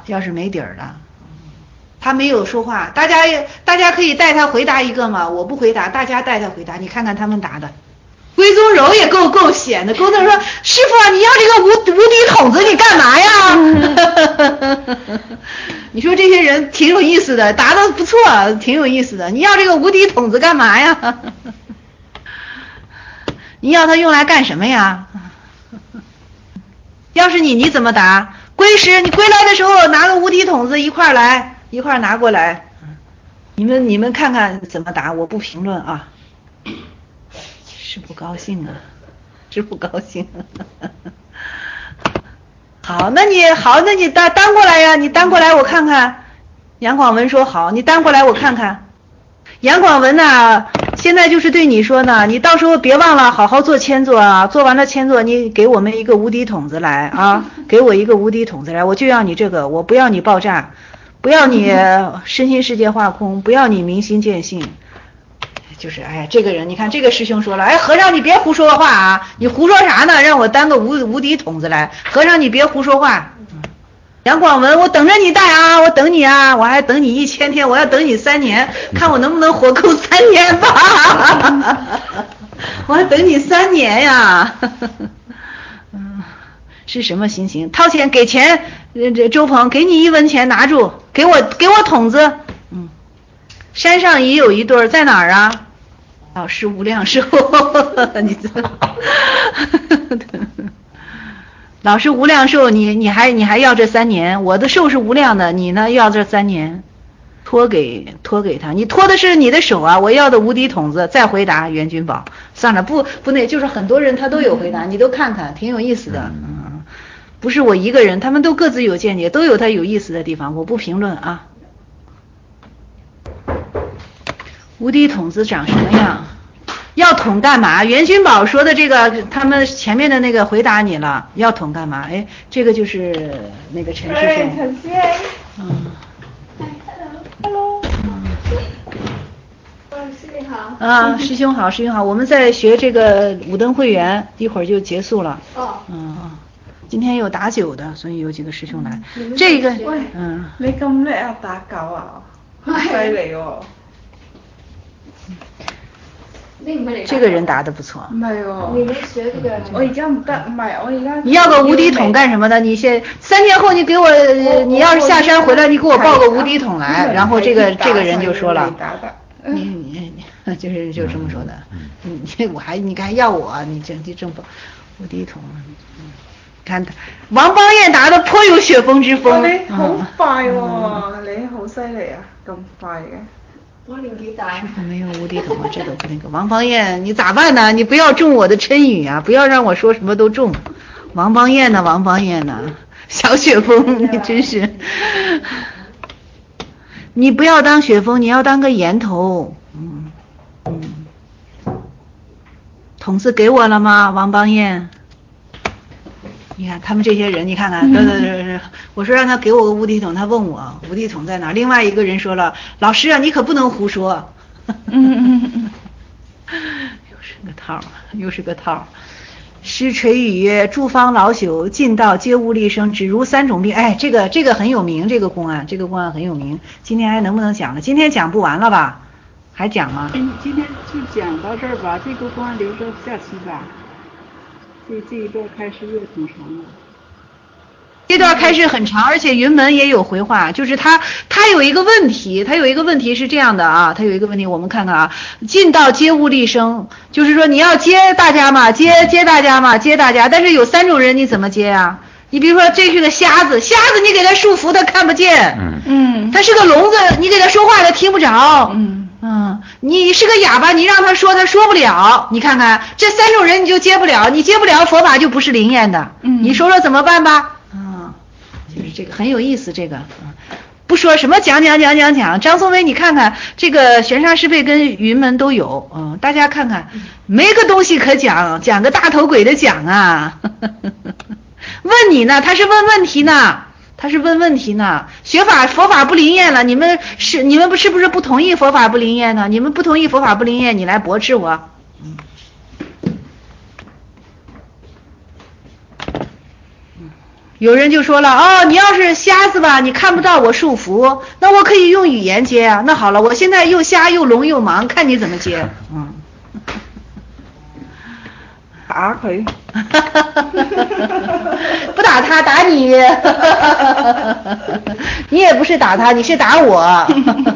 B: 他没有说话，大家可以带他回答一个嘛？我不回答，大家带他回答，你看看他们答的。归宗柔也够险的，归宗柔说：师傅啊，你要这个无敌筒子你干嘛呀？你说这些人挺有意思的，答得不错，挺有意思的。你要这个无敌筒子干嘛呀？你要它用来干什么呀？要是你怎么答？归时你归来的时候拿个无敌筒子一块拿过来。你们看看怎么答，我不评论啊。是不高兴啊，是不高兴。好，那你担过来呀，你担过来我看看。杨广文说好，你担过来我看看。杨广文呐，现在就是对你说呢，你到时候别忘了好好做签座啊，做完了签座你给我们一个无敌筒子来啊，给我一个无敌筒子来，我就要你这个，我不要你爆炸，不要你身心世界化空，不要你明心见性。就是这个人，你看这个师兄说了，和尚你别胡说话啊，你胡说啥呢？让我担个无敌筒子来，和尚你别胡说话。杨广文，我等着你带啊，我等你啊，我还等你1000天，我要等你3年，看我能不能活够3年吧。我还等你3年呀。是什么心情？掏钱给钱，周鹏给你1文钱拿住，给我筒子。山上也有一对，在哪儿啊？老师无量寿。老师无量寿，你还要这3年？我的寿是无量的，你呢要这3年？托给他，你托的是你的手啊！我要的无敌筒子。再回答袁君宝，算了，不那，就是很多人他都有回答，你都看看，挺有意思的。 不是我一个人，他们都各自有见解，都有他有意思的地方，我不评论啊。无敌筒子长什么样？要捅干嘛？袁君宝说的这个，他们前面的那个回答你了，要捅干嘛？哎，这个就是那个陈师兄。
D: 陈师兄。Hello。
C: 师兄好。
B: 啊，师兄好，师兄好，我们在学这个五灯会员，一会儿就结束了。今天有打酒的，所以有几个师兄来。这个，
D: 你咁叻啊，打狗啊，好犀利喎！
B: 这个人答得不错。
D: 唔係喎。
C: 你們學這個。
D: 我而家唔得，唔係我而家。
B: 你要個無敵桶幹什麼的？你先3天後你給我，你要是下山回來，你給我報個無敵桶來。然後這個人就說了，你就是這麼說的。你還要我，你正不無敵桶。看王邦彥答得頗有雪峰之風。
D: 你好快喎，你好犀利啊，咁快嘅。
C: 我年紀大。
B: 師傅沒有無敵桶啊，這個那個王邦彥，你咋辦呢？你不要中我的谶語啊，不要讓我說什麼都中。王邦彥呢？王邦彥呢？小雪峰，你真是，你不要當雪峰，你要當個岩頭。筒子給我了嗎？王邦彥。你看他们这些人，你看看，对，我说让他给我个无敌桶，他问我无敌桶在哪，另外一个人说了，老师啊，你可不能胡说。又是个套。诗垂语，诸方老朽，尽道皆无力生，只如3种病。哎，这个很有名，这个公案很有名。今天还能不能讲了？今天讲不完了吧？还讲吗？
A: 今天就讲到这儿吧，这个公案留着下期吧。这一段开始也挺长的。
B: 这段开始很长，而且云门也有回话，就是他有一个问题，是这样的啊，他有一个问题，我们看看啊，尽道皆无力生，就是说你要接大家嘛，接大家，但是有3种人你怎么接啊？你比如说这是个瞎子你给他束缚他看不见，他是个聋子，你给他说话他听不着，你是个哑巴，你让他说他说不了，你看看这3种人你就接不了，你接不了佛法就不是灵验的，你说说怎么办吧？就是这个很有意思，这个不说什么讲，张松威你看看这个玄沙师辈跟云门都有，大家看看没个东西可讲个大头鬼的讲啊，问你呢，他是问问题呢。佛法不灵验了，你们是不是不同意佛法不灵验呢？你们不同意佛法不灵验，你来驳斥我。有人就说了，你要是瞎子吧，你看不到我束缚，那我可以用语言接啊。那好了，我现在又瞎又聋又盲，看你怎么接。
D: 打佢。
B: 不打他，打你。你也不是打他，你是打我。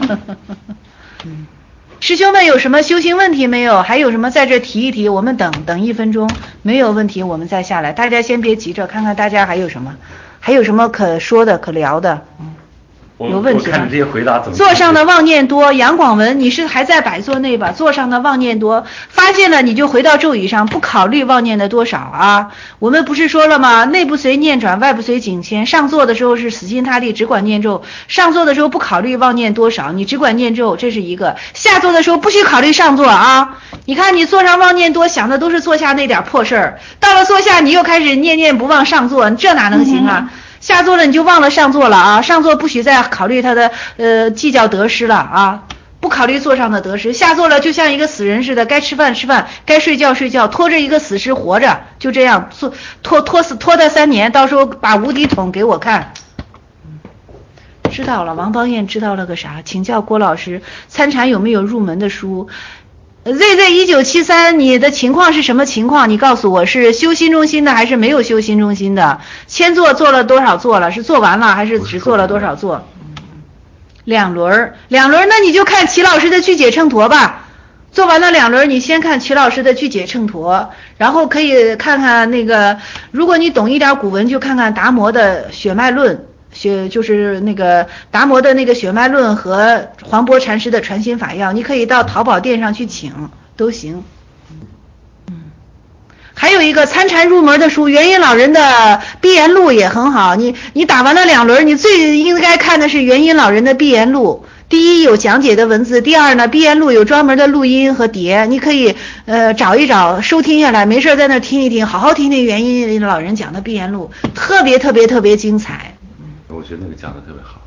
B: 师兄们有什么修行问题没有？还有什么在这提一提？我们等1分钟，没有问题我们再下来。大家先别急着，看看大家还有什么可说的可聊的。有问题吗？
E: 我看这些回答怎么？
B: 座上的妄念多，杨广文，你是还在摆座内吧？座上的妄念多，发现了你就回到咒语上，不考虑妄念的多少啊。我们不是说了吗？内不随念转，外不随境迁。上座的时候是死心塌地，只管念咒；上座的时候不考虑妄念多少，你只管念咒，这是一个。下座的时候不许考虑上座啊！你看你座上妄念多，想的都是座下那点破事儿，到了座下你又开始念念不忘上座，这哪能行啊？下座了你就忘了上座了啊！上座不许再考虑他的计较得失了啊！不考虑座上的得失，下座了就像一个死人似的，该吃饭吃饭，该睡觉睡觉，拖着一个死尸活着，就这样拖他3年，到时候把无敌桶给我看。知道了，王邦彦知道了个啥？请教郭老师，参禅有没有入门的书？ZZ1973，你的情况是什么情况？你告诉我，是修心中心的还是没有修心中心的？千座做了多少座了？是做完了还是只做了多少座？2轮，那你就看齐老师的具解秤砣吧。做完了2轮，你先看齐老师的具解秤砣，然后可以看看那个，如果你懂一点古文，就看看达摩的血脉论。就是那个达摩的那个血脉论和黄渤禅师的传心法要，你可以到淘宝店上去请都行。 还有一个参禅入门的书，元音老人的《碧岩录》也很好。你打完了2轮，你最应该看的是元音老人的《碧岩录》。第一有讲解的文字，第二呢，《碧岩录》有专门的录音和碟，你可以找一找收听下来，没事在那听一听，好好听听元音老人讲的《碧岩录》，特别特别特别精彩。
E: 我觉得那个讲的特别好。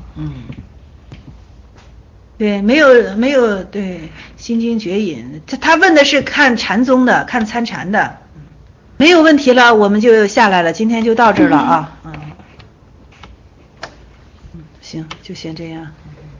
B: 对，没有对心经绝引，他问的是看禅宗的，看参禅的。没有问题了，我们就下来了，今天就到这儿了啊。行，就先这样。